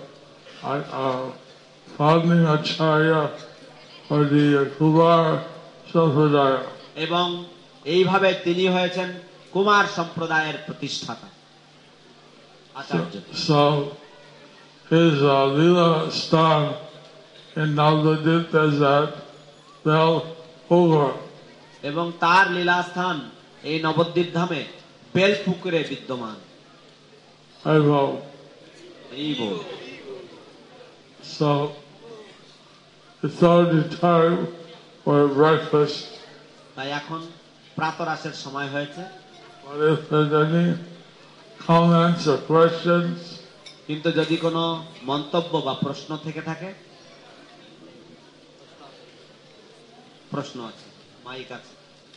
founding acharya for the Kumar Sampradaya. এবং এইভাবে তিনি হয়েছেন কুমার সম্প্রদায়ের প্রতিষ্ঠাতা আচার্য। So his Leela Sthan in Navadvip is at Belpukur. এবং তার লীলাস্থান এই নবদ্বীপ ধামে বেলপুকুরে বিদ্যমান। I will. এই বল So it's already time for breakfast. তাই এখন প্রাতরাশের সময় হয়েছে। But if there's any comments or questions, কিন্তু যদি কোনো মন্তব্য বা প্রশ্ন থেকে থাকে, প্রশ্ন আছে, মাইক আছে।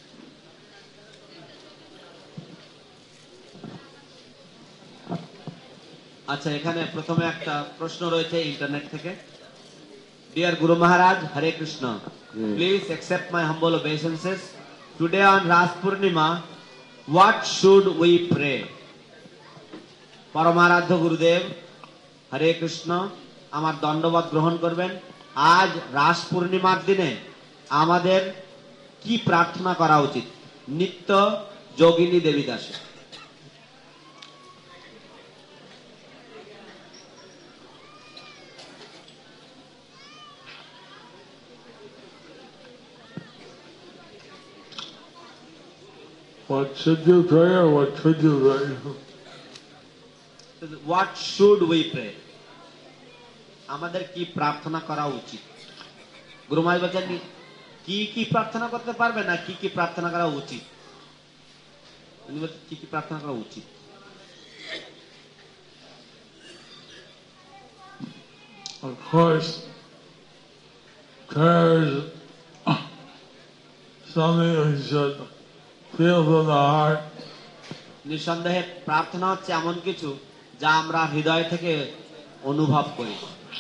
আচ্ছা, এখানে প্রথমে একটা প্রশ্ন রয়েছে ইন্টারনেট থেকে। Dear Guru Maharaj, Hare Krishna, please accept my humble obeisances. Today on Ras Purnima, what should we pray? পরমারাধ্য গুরুদেব, হরে কৃষ্ণ, আমার দণ্ডবত গ্রহণ করবেন। আজ রাস পূর্ণিমার দিনে আমাদের কি প্রার্থনা করা উচিত? নিত্য যোগিনী দেবী দাসে। what should you pray or what could you pray? What should we pray? আমাদের কি প্রার্থনা করা উচিত? গুরু মহারাজ বলেন কি কি প্রার্থনা করতে পারবে না কি কি প্রার্থনা করা উচিত। উনি বলছেন কি কি প্রার্থনা করা উচিত। Of course, prayer is something we should feel from the heart. নিঃসন্দেহে প্রার্থনা হচ্ছে এমন কিছু যা আমরা হৃদয় থেকে অনুভব করি।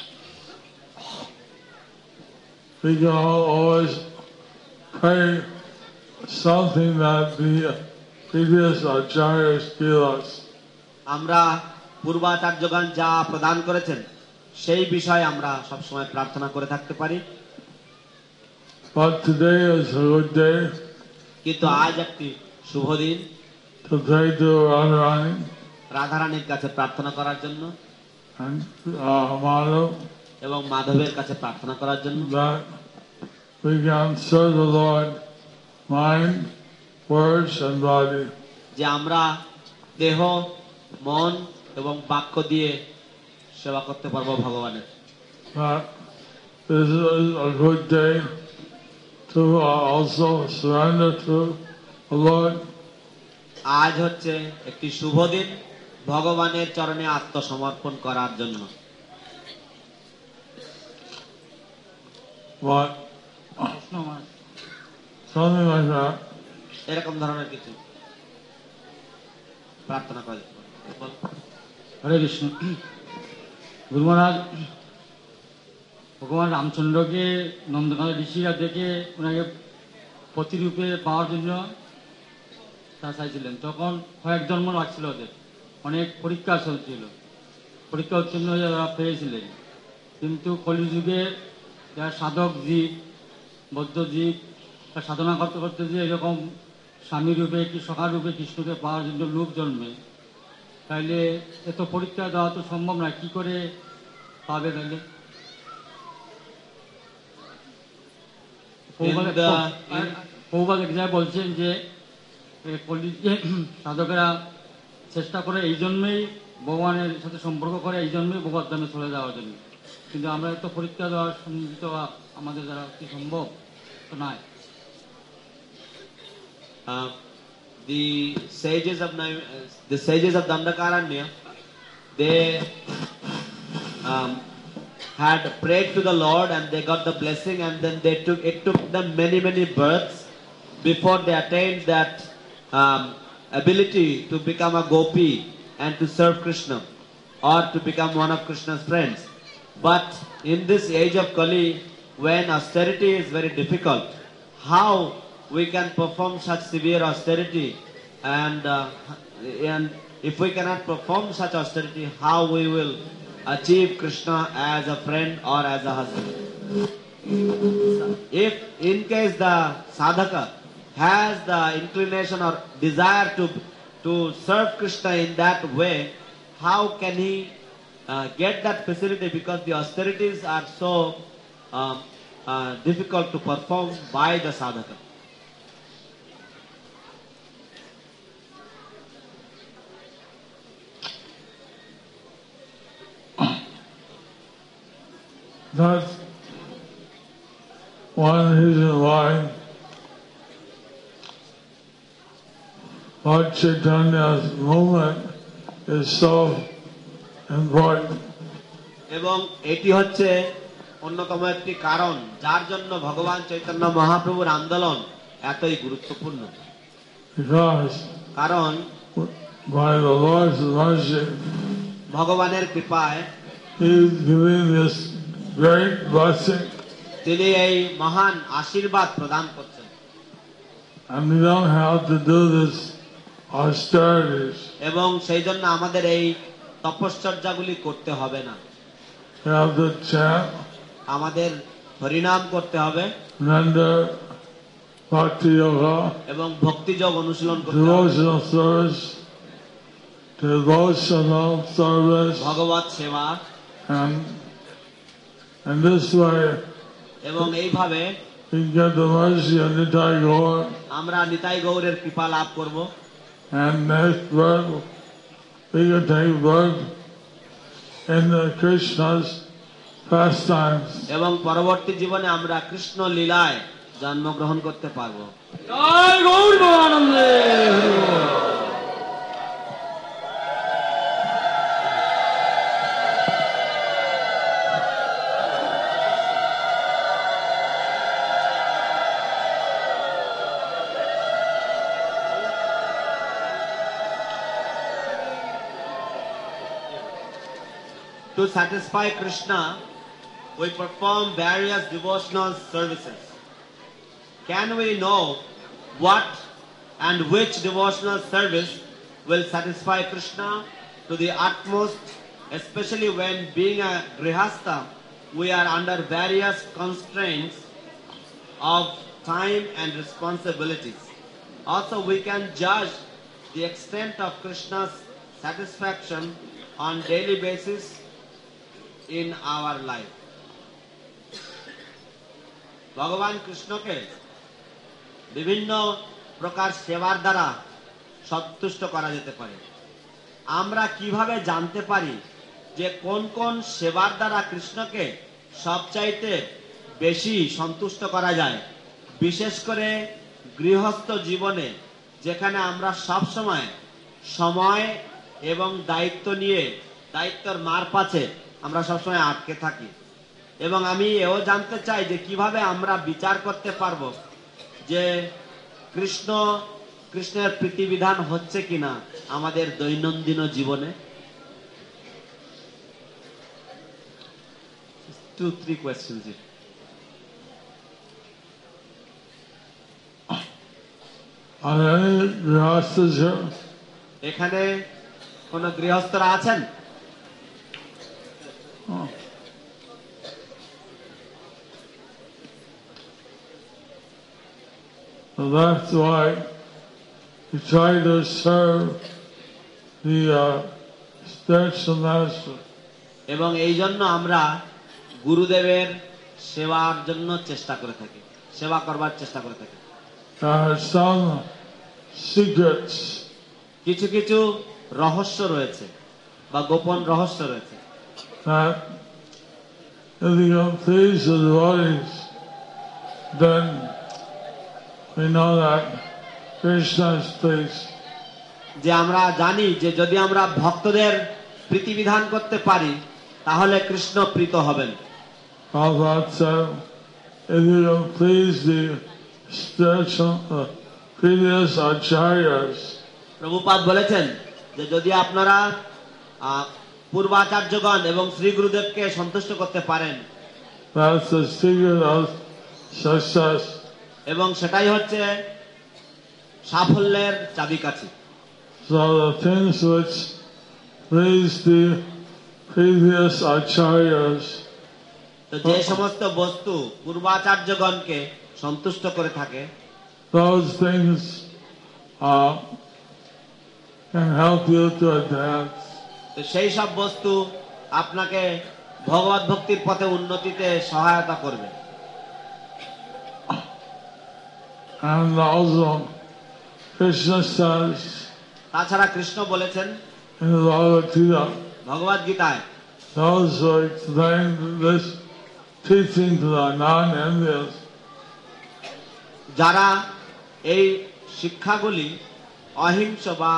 We can always pray something that the previous acharyas give us. আমরা পূর্বাচার্যগণ যা প্রদান করেছেন সেই বিষয়ে আমরা সবসময় প্রার্থনা করে থাকতে পারি। But today is a good day কিন্তু আজ একটি শুভ দিন to pray to Radharani রাধারানীর কাছে প্রার্থনা করার জন্য and Madhav, এবং মাধবের কাছে প্রার্থনা করার জন্য, that we can serve the Lord mind, words and body. যে আমরা দেহ, মন এবং বাক্য দিয়ে সেবা করতে পারবো ভগবানের। That this is a good day to also surrender to the Lord. আজ হচ্ছে একটি শুভ দিন ভগবানের চরণে আত্মসমর্পণ করার জন্য। But something like that. এরকম ধরনের কিছু প্রার্থনা করা যেতে পারে। হরে কৃষ্ণ। গুরু মহারাজ, ভগবান রামচন্দ্রকে নন্দকানন ঋষিরা দেখে ওনাকে প্রতিরূপে পাওয়ার জন্য তা চাইছিলেন। তখন কয়েক জন্ম লাগছিল, ওদের অনেক পরীক্ষা চলছিল, পরীক্ষা উত্তীর্ণ হয়ে ওরা পেয়েছিলেন। কিন্তু কলিযুগে যারা সাধক জীব, বৌদ্ধ জীব, তার সাধনা করতে করতে যে এরকম স্বামী রূপে কি সখা রূপে কৃষ্ণকে পাওয়ার জন্য লোক জন্মে, তাইলে এত পরীক্ষা দেওয়া তো সম্ভব না, কি করে পাবে তাইলে? পৌবাদ এক জায়গায় বলছেন যে সাধকেরা চেষ্টা করে এই জন্যই ভগবানের সাথে সম্পর্ক করে, এই জন্যই ভগবত ধামে চলে যাওয়ার জন্য। কিন্তু আমরা এত পরীক্ষা দেওয়ার সম্মিলিত আমাদের দ্বারা কি সম্ভব তো নয়। the sages of Dandakaranya, they had prayed to the Lord and they got the blessing, and then it took them many births before they attained that ability to become a gopi and to serve Krishna or to become one of Krishna's friends. But in this age of Kali, when austerity is very difficult, how we can perform such severe austerity, and if we cannot perform such austerity, how we will achieve Krishna as a friend or as a husband? If in case the sadhaka has the inclination or desire to serve Krishna in that way, how can he get that facility, because the austerities are so difficult to perform by the sadhaka? That's one reason why Lord Chaitanya's movement is so important. এবং এটি হচ্ছে অন্যতম একটি কারণ যার জন্য ভগবান চৈতন্য মহাপ্রভুর আন্দোলন এতই গুরুত্বপূর্ণ। Because কারণ by the Lord's mercy, ভগবানের কৃপায় He is giving this great blessing, তিনি এই মহান আশীর্বাদ প্রদান করছেন। and we don't have to do this austerities. এবং সেই জন্য আমাদের এই তপশ্চর্যাগুলি করতে হবে না। We have to chant, আমাদের হরিনাম করতে হবে, render bhakti yoga, এবং ভক্তিযোগ অনুশীলন করতে হবে, devotional service, ভগবত সেবা, and this way এবং এইভাবে we get the mercy of Nitai Gaur, আমরা নিতাই গৌরের কৃপা লাভ করব। and next birth we can take birth in the Krishna's pastimes. এবং পরবর্তী জীবনে আমরা কৃষ্ণ লীলায় জন্মগ্রহণ করতে পারব। জয় গৌর আনন্দে। To satisfy Krishna, we perform various devotional services. Can we know what and which devotional service will satisfy Krishna to the utmost, especially when being a grihastha, we are under various constraints of time and responsibilities. Also, we can judge the extent of Krishna's satisfaction on daily basis in our life. ভগবান কৃষ্ণকে বিভিন্ন প্রকার সেবার দ্বারা সন্তুষ্ট করা যেতে পারে। আমরা কিভাবে জানতে পারি যে কোন কোন সেবার দ্বারা কৃষ্ণকে সবচাইতে বেশি সন্তুষ্ট করা যায়, বিশেষ করে গৃহস্থ জীবনে, যেখানে আমরা সব সময় এবং দায়িত্ব নিয়ে দায়িত্বের মার পাছে আমরা সবসময় আটকে থাকি। এবং আমি এও জানতে চাই যে কিভাবে আমরা বিচার করতে পারবো যে কৃষ্ণের প্রীতিবিধান হচ্ছে কিনা আমাদের দৈনন্দিন জীবনে। 2-3 questions here. Are there any grihasthas here? এখানে কোন গৃহস্থরা আছেন? Oh. So that's why we try to serve the spiritual master. এবং এই জন্য আমরা গুরুদেবের সেবার জন্য চেষ্টা করে থাকি, সেবা করবার চেষ্টা করে থাকি। There are some secrets কিছু কিছু রহস্য রয়েছে বা গোপন রহস্য রয়েছে, that if we can please the devotees, then we know that Krishna's pleased. যে আমরা জানি যে যদি আমরা ভক্তদের প্রীতিবিধান করতে পারি তাহলে কৃষ্ণ প্রীত হবেন। Prabhupada said, if you don't please the spiritual previous acharyas, Prabhupada বলেছেন যে যদি আপনারা পূর্বাচার্যগণ এবং শ্রী গুরুদেবকে সন্তুষ্ট করতে পারেন, that's the secret of success. এবং সেটাই হচ্ছে সাফল্যের চাবিকাঠি। So the things which please the previous acharyas, তো যে সমস্ত বস্তু পূর্বাচার্যগণকে সন্তুষ্ট করে থাকে, those things can help you to advance. তো সেই সব বস্তু আপনাকে ভগবত ভক্তির পথে উন্নতিতে সহায়তা করবে। And also, Krishna says তাছাড়া কৃষ্ণ বলেছেন in the Bhagavad Gita, ভগবদ গীতায়, those who explain this teaching to the non-envious, যারা এই শিক্ষাগুলি অহিংস বা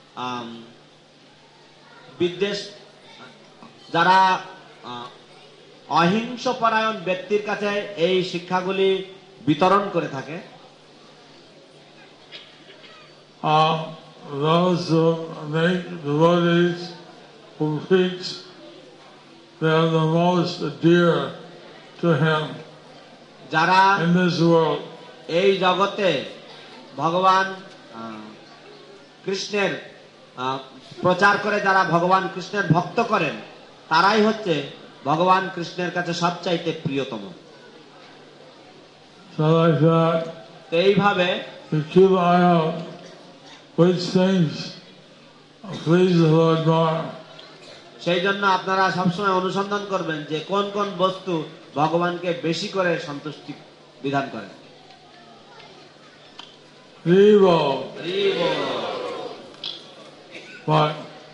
বিদ্বেষ, যারা অহিংস পরায়ণ ব্যক্তির কাছে এই শিক্ষাগুলি বিতরণ করে থাকে, those who make devotees who preach, they are the most dear to him যারা in this world. এই জগতে ভগবান কৃষ্ণের প্রচার করে, যারা ভগবান কৃষ্ণের ভক্ত করেন, তারাই হচ্ছে ভগবান কৃষ্ণের কাছে সবচাইতে প্রিয়তম। So like that, তো এইভাবে we keep eye out which things please the Lord more. সেই জন্য আপনারা সবসময় অনুসন্ধান করবেন যে কোন কোন বস্তু ভগবানকে বেশি করে সন্তুষ্টি বিধান করে। Evil, but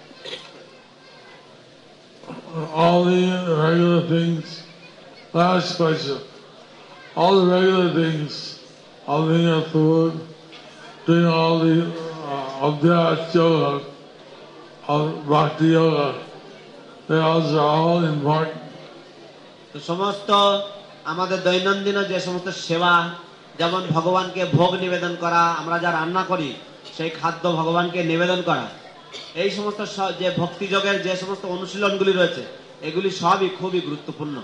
all the regular things, last question, all the regular things, all the food, doing all the Abhyas yoga, all bhakti yoga, they also are all important. তো সমস্ত আমাদের দৈনন্দিন যে সমস্ত সেবা, যেমন ভগবানকে ভোগ নিবেদন করা, আমরা যা রান্না করি সেই খাদ্য ভগবানকে নিবেদন করা, এই সমস্ত যে ভক্তিযোগের যে সমস্ত অনুশীলনগুলি রয়েছে, এগুলি সবই খুবই গুরুত্বপূর্ণ।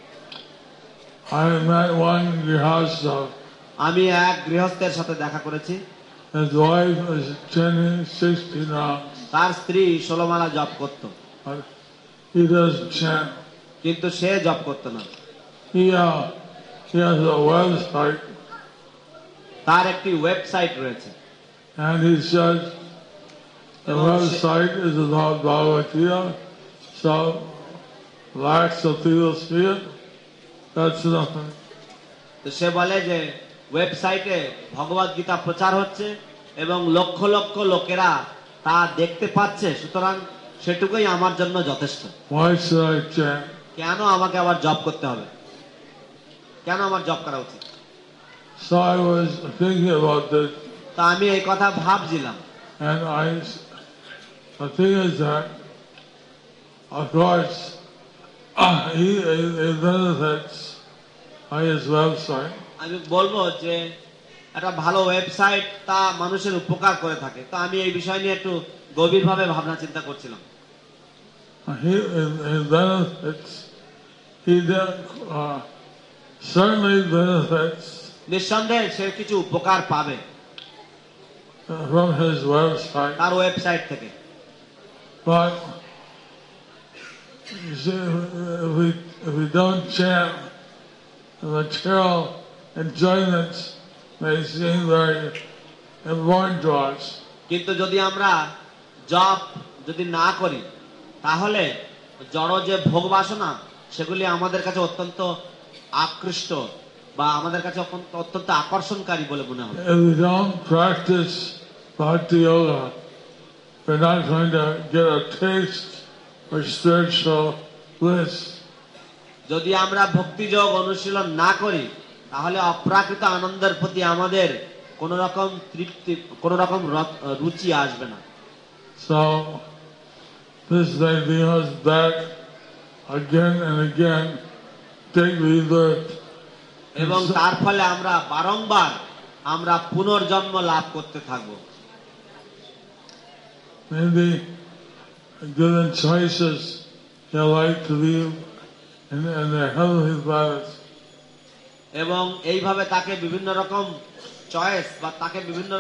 I met one grihastha. আমি এক গৃহস্থের সাথে দেখা করেছি। His wife was chanting 60 rounds. তার স্ত্রী 16 মালা জপ করত, But he doesn't chant. কিন্তু সে জপ করত না। He has a website, তার একটি ওয়েবসাইট রয়েছে, and he says the website is about Bhagavad Gita, so lakhs of people see it, that's nothing. তো সে বলে যে ওয়েবসাইটে ভগবদ গীতা প্রচার হচ্ছে এবং লক্ষ লক্ষ লোকেরা তা দেখতে পাচ্ছে, সুতরাং সেটুকুই আমার জন্য যথেষ্ট। Why should I chant? কেন আমাকে আবার জপ করতে হবে? কেন আমার জপ করা উচিত? So I was thinking about this, তা আমি এই কথা ভাবছিলাম, and the thing is that, of course, he benefits by his website. আমি বলবো যে একটা ভালো ওয়েবসাইট তা মানুষের উপকার করে থাকে। তো আমি এই বিষয় নিয়ে একটু গভীরভাবে ভাবনা চিন্তা করছিলাম। He benefits, he certainly benefits নিঃসন্দেহে সে কিছু উপকার পাবে from his website. তার ওয়েবসাইট থেকে। But you see, if we don't chant, the material enjoyments may seem very important to us. কিন্তু যদি আমরা জপ যদি না করি, তাহলে জড় যে ভোগ বাসনা সেগুলি আমাদের কাছে অত্যন্ত আকৃষ্ট বা আমাদের কাছে অত্যন্ত আকর্ষণকারী বলে মনে হবে। If we don't practice bhakti yoga, we're not going to get a taste for spiritual bliss. যদি আমরা ভক্তিযোগ অনুশীলন না করি, তাহলে অপ্রাকৃত আনন্দের প্রতি আমাদের কোন রকম তৃপ্তি, কোন রকম রুচি আসবে না। So this idea is that again and again take rebirth. এবং তার ফলে আমরা বারংবার আমরা পুনর্জন্ম লাভ করতে থাকবো। Maybe given choices, you like to live in the heavenly planets. এবং এইভাবে তাকে বিভিন্ন রকম চয়েস বা তাকে বিভিন্ন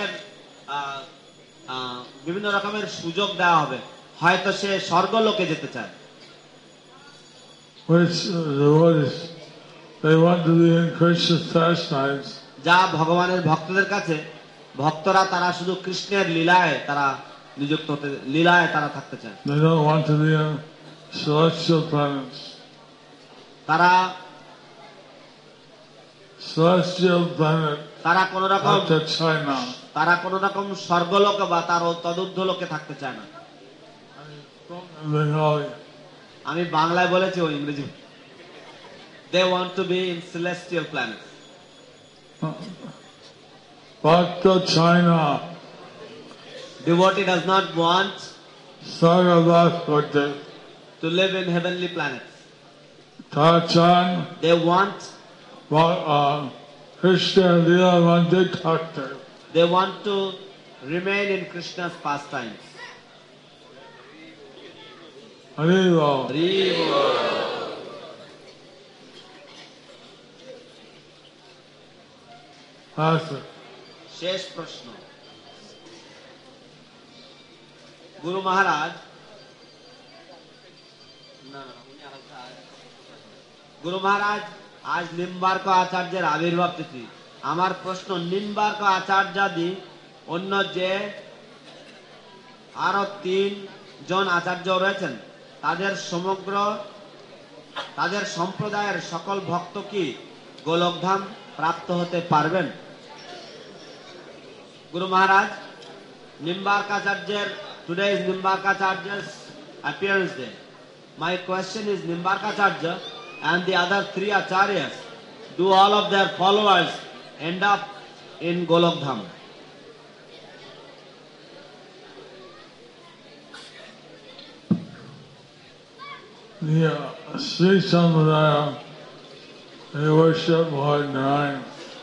রকমের সুযোগ দেওয়া হবে। হয়তো সে স্বর্গলোকে যেতে চায়, Which devotees, they want to be in Krishna's pastimes. যা ভগবানের ভক্তদের কাছে, ভক্তরা তারা শুধু কৃষ্ণের লীলায় তারা নিযুক্ত হতে, লীলায় তারা থাকতে চায়। They don't want to be in celestial planets. তারা Celestial planet তারা কোন রকম after China. তারা কোন রকম স্বর্গলোকে বা তার তদূর্ধ্ব লোকে থাকতে চায় না। In Bengali. আমি বাংলায় বলেছি, ও ইংরেজি। They want to be in celestial planets. Bhakta China. Devotee does not want Sargadaskote. to live in heavenly planets. Tachan. They want Krishna Lila Mandir Thakte. They want to remain in Krishna's pastimes. Haribo. Answer. শেষ প্রশ্ন। গুরু মহারাজ, গুরু মহারাজ, আজ নিম্বার্ক আচার্যের আবির্ভাব তিথি। আমার প্রশ্ন, নিম্বার্ক আচার্যাদি অন্য যে আরো 3 জন আচার্য রয়েছেন, তাদের সম্প্রদায়ের সকল ভক্ত কি গোলকধাম প্রাপ্ত হতে পারবেন? Guru Maharaj, Nimbarkacharya's, today is Nimbarkacharya's appearance day. My question is, Nimbarkacharya and the other 3 acharyas, do all of their followers end up in Golokdham? Yeah, Sri Sampradaya, they worship Lord Narayan.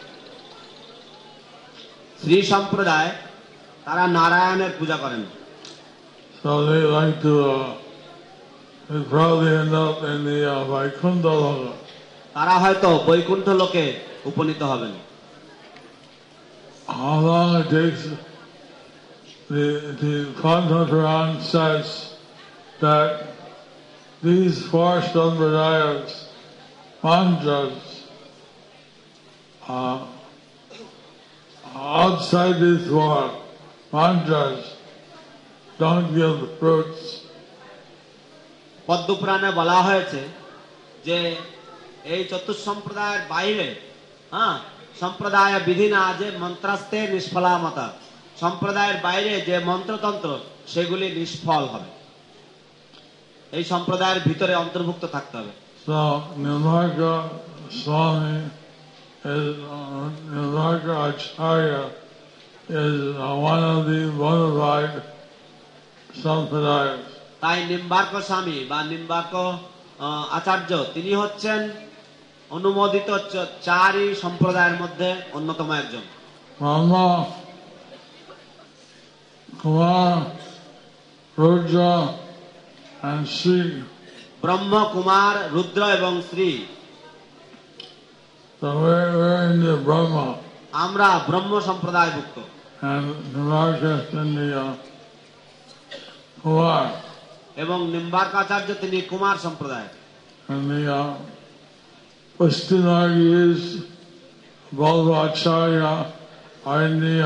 Shri সম্প্রদায় তারা নারায়ণের পূজা করেন। So they like to, they probably end up in the Vaikuntha Loka. তারা হয়তো বৈকুণ্ঠ লোকে উপনীত হবেন। How long it takes, the Padma Puran says that these 4 Sampradayas, mantras, outside this war, mantras don't give fruits. পদ্মপুরাণে বলা হয়েছে যে এই চতুঃসম্প্রদায়ের বাইরে, সম্প্রদায় বিধিনা যে মন্ত্রাস্তে নিষ্ফলামতা, সম্প্রদায়ের বাইরে যে মন্ত্রতন্ত্র সেগুলি নিষ্ফল হবে। এই সম্প্রদায়ের ভিতরে অন্তর্ভুক্ত থাকতে হবে। So Nimbarka Swami is Nimbarka Acharya is one of the bona fide sampradayas. তাই নিম্বার্ক স্বামী বা নিম্বার্ক আচার্য তিনি হচ্ছেন অনুমোদিত 4ই সম্প্রদায়ের মধ্যে অন্যতম একজন। Brahma, Kumar, Rudra, and Sri. ব্রহ্ম, কুমার, রুদ্র এবং Shri. So we're in the Brahma. আমরা ব্রহ্ম সম্প্রদায়ভুক্ত। And Nimbarka is in the Kumar. এবং নিম্বার্কাচার্য তিনি কুমার সম্প্রদায়। And the Pustinagis, Balvacharya are in the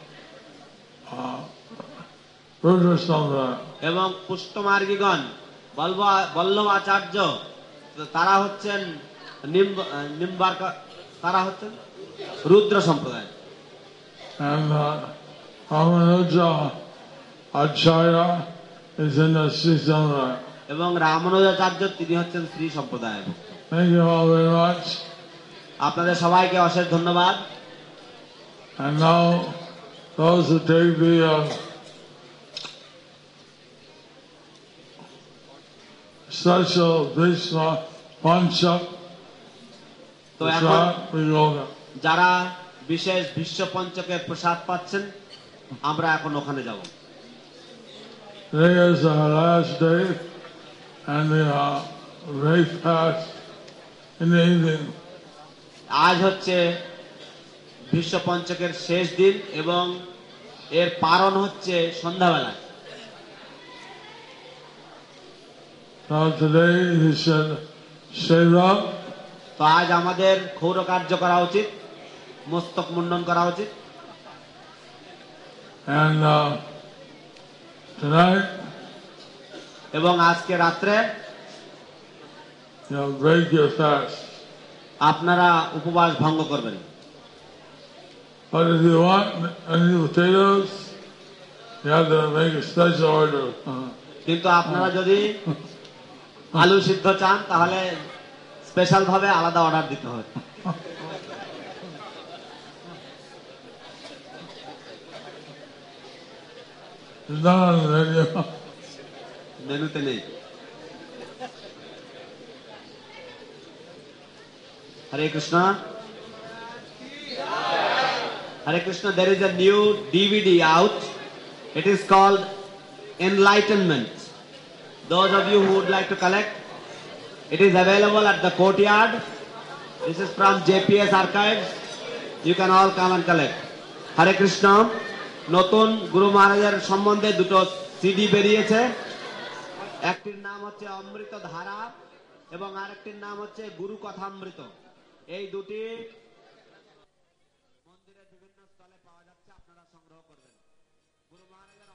Rudra Sampradaya. এবং পুষ্টমার্গীগণ বল্লভাচার্য তারা হচ্ছেন তারা হচ্ছেন রুদ্র সম্প্রদায়। And Ramanuja Acharya is in the Sri Sampradaya. এবং রামানুজাচার্য তিনি হচ্ছেন শ্রী সম্প্রদায়। Thank you all very much. আপনাদের সবাইকে অশেষ ধন্যবাদ। And now those who take the special Bhishma Panchak তো এখন Prasad, we go there. যারা বিশেষ বিশ্ব পঞ্চকের প্রসাদ পাচ্ছেন আমরা এখন ওখানে যাব। Today is our last day and the very fast in the evening. আজ হচ্ছে বিশ্ব পঞ্চকের শেষ দিন এবং এর পারণ হচ্ছে সন্ধ্যাবেলা। So today he said, Seva, তো আজ আমাদের ক্ষৌর কার্য করা উচিত, মস্তক মুন্ডন করা উচিত। and tonight এবং আজকে রাত্রে break your fast. আপনারা উপবাস ভঙ্গ করবেন। But if you want any potatoes, you have to make a special order. কিন্তু আপনারা যদি আলু সিদ্ধ চান তাহলে স্পেশাল ভাবে আলাদা অর্ডার দিতে হবে। It's not on the menu. মেনুতে নেই। হরে Krishna, Hare Krishna, there is a new DVD out. It is called Enlightenment. Those of you who would like to collect, it is available at the courtyard. This is from JPS Archives. You can all come and collect. Hare Krishna, নতুন গুরু মহারাজের সম্বন্ধে দুটো CD বেরিয়েছে। একটির নাম হচ্ছে অমৃত ধারা এবং আরেকটির নাম হচ্ছে গুরু কথামৃত। এই দুটি মন্দিরের বিভিন্ন স্থলে পাওয়া যাচ্ছে, আপনারা সংগ্রহ করবেন। গুরু মহারাজের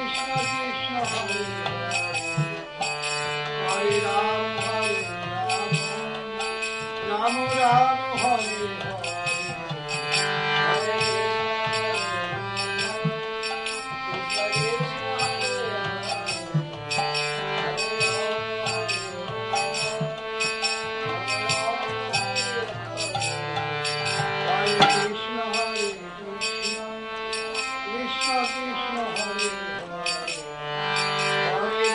Hare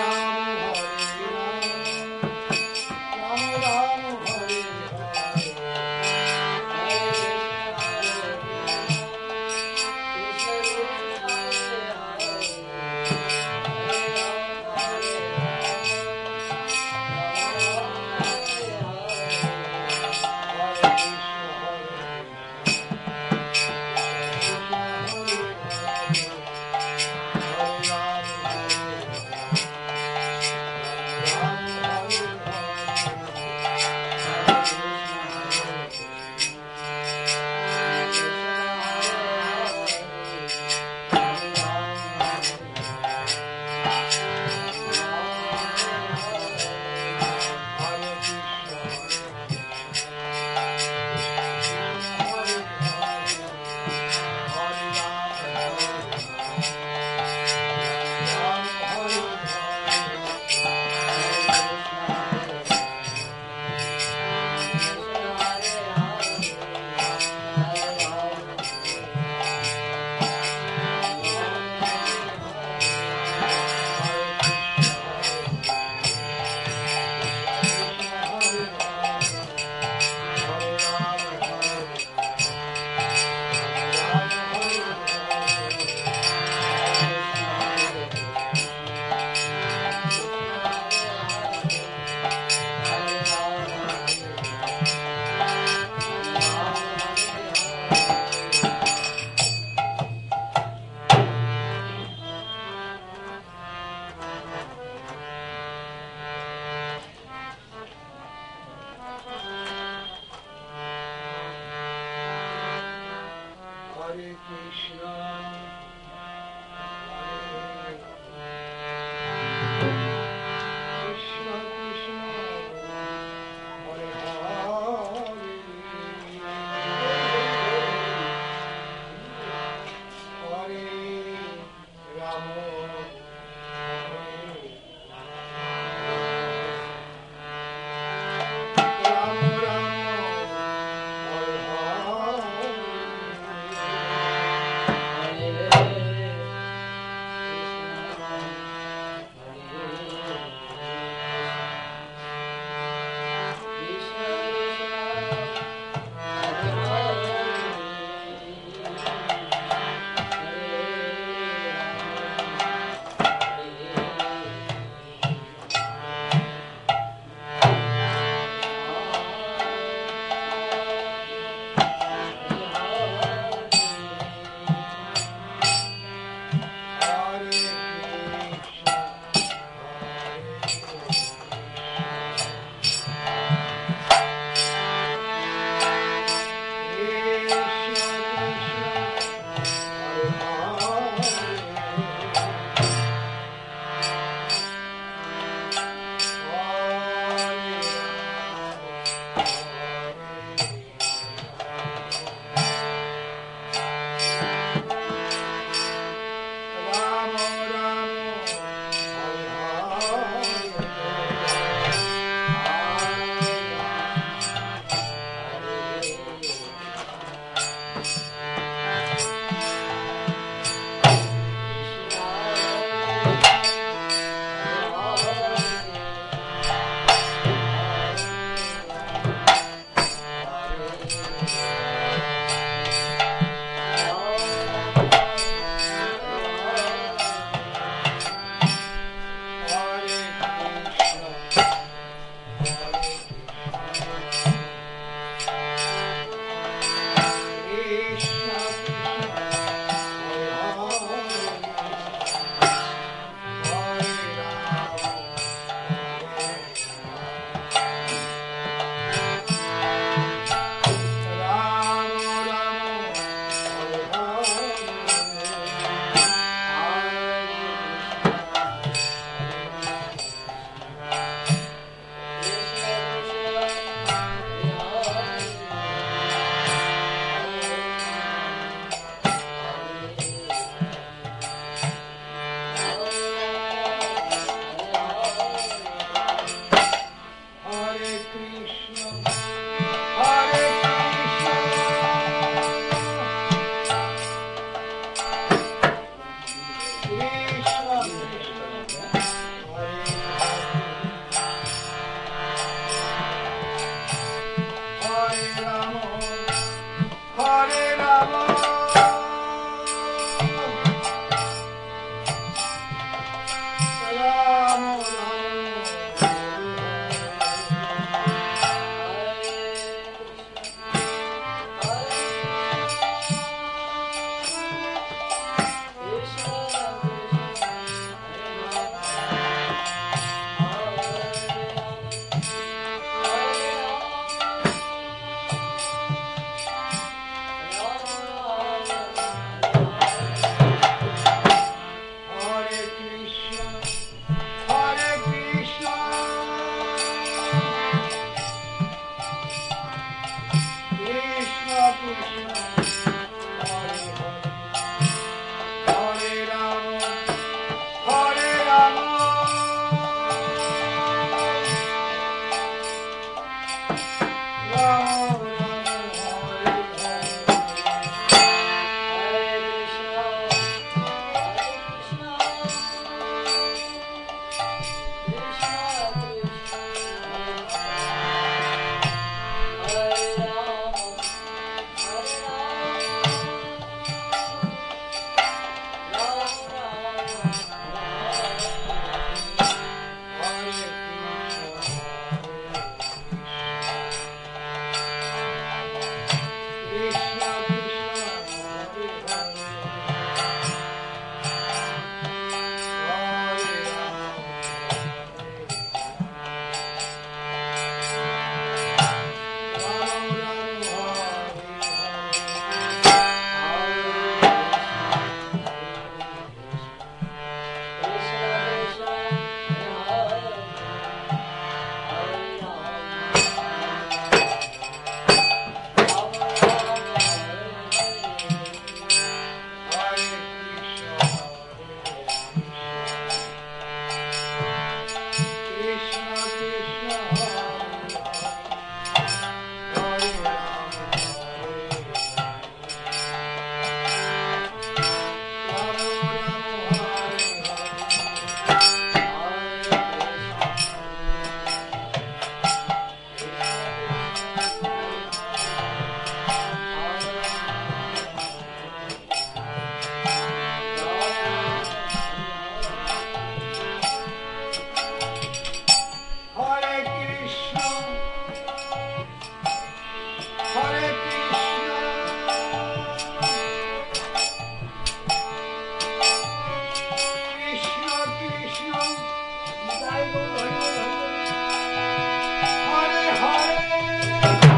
কৃষ্ণ নিতাই গৌর হরি বল হরি বল। হরে হরে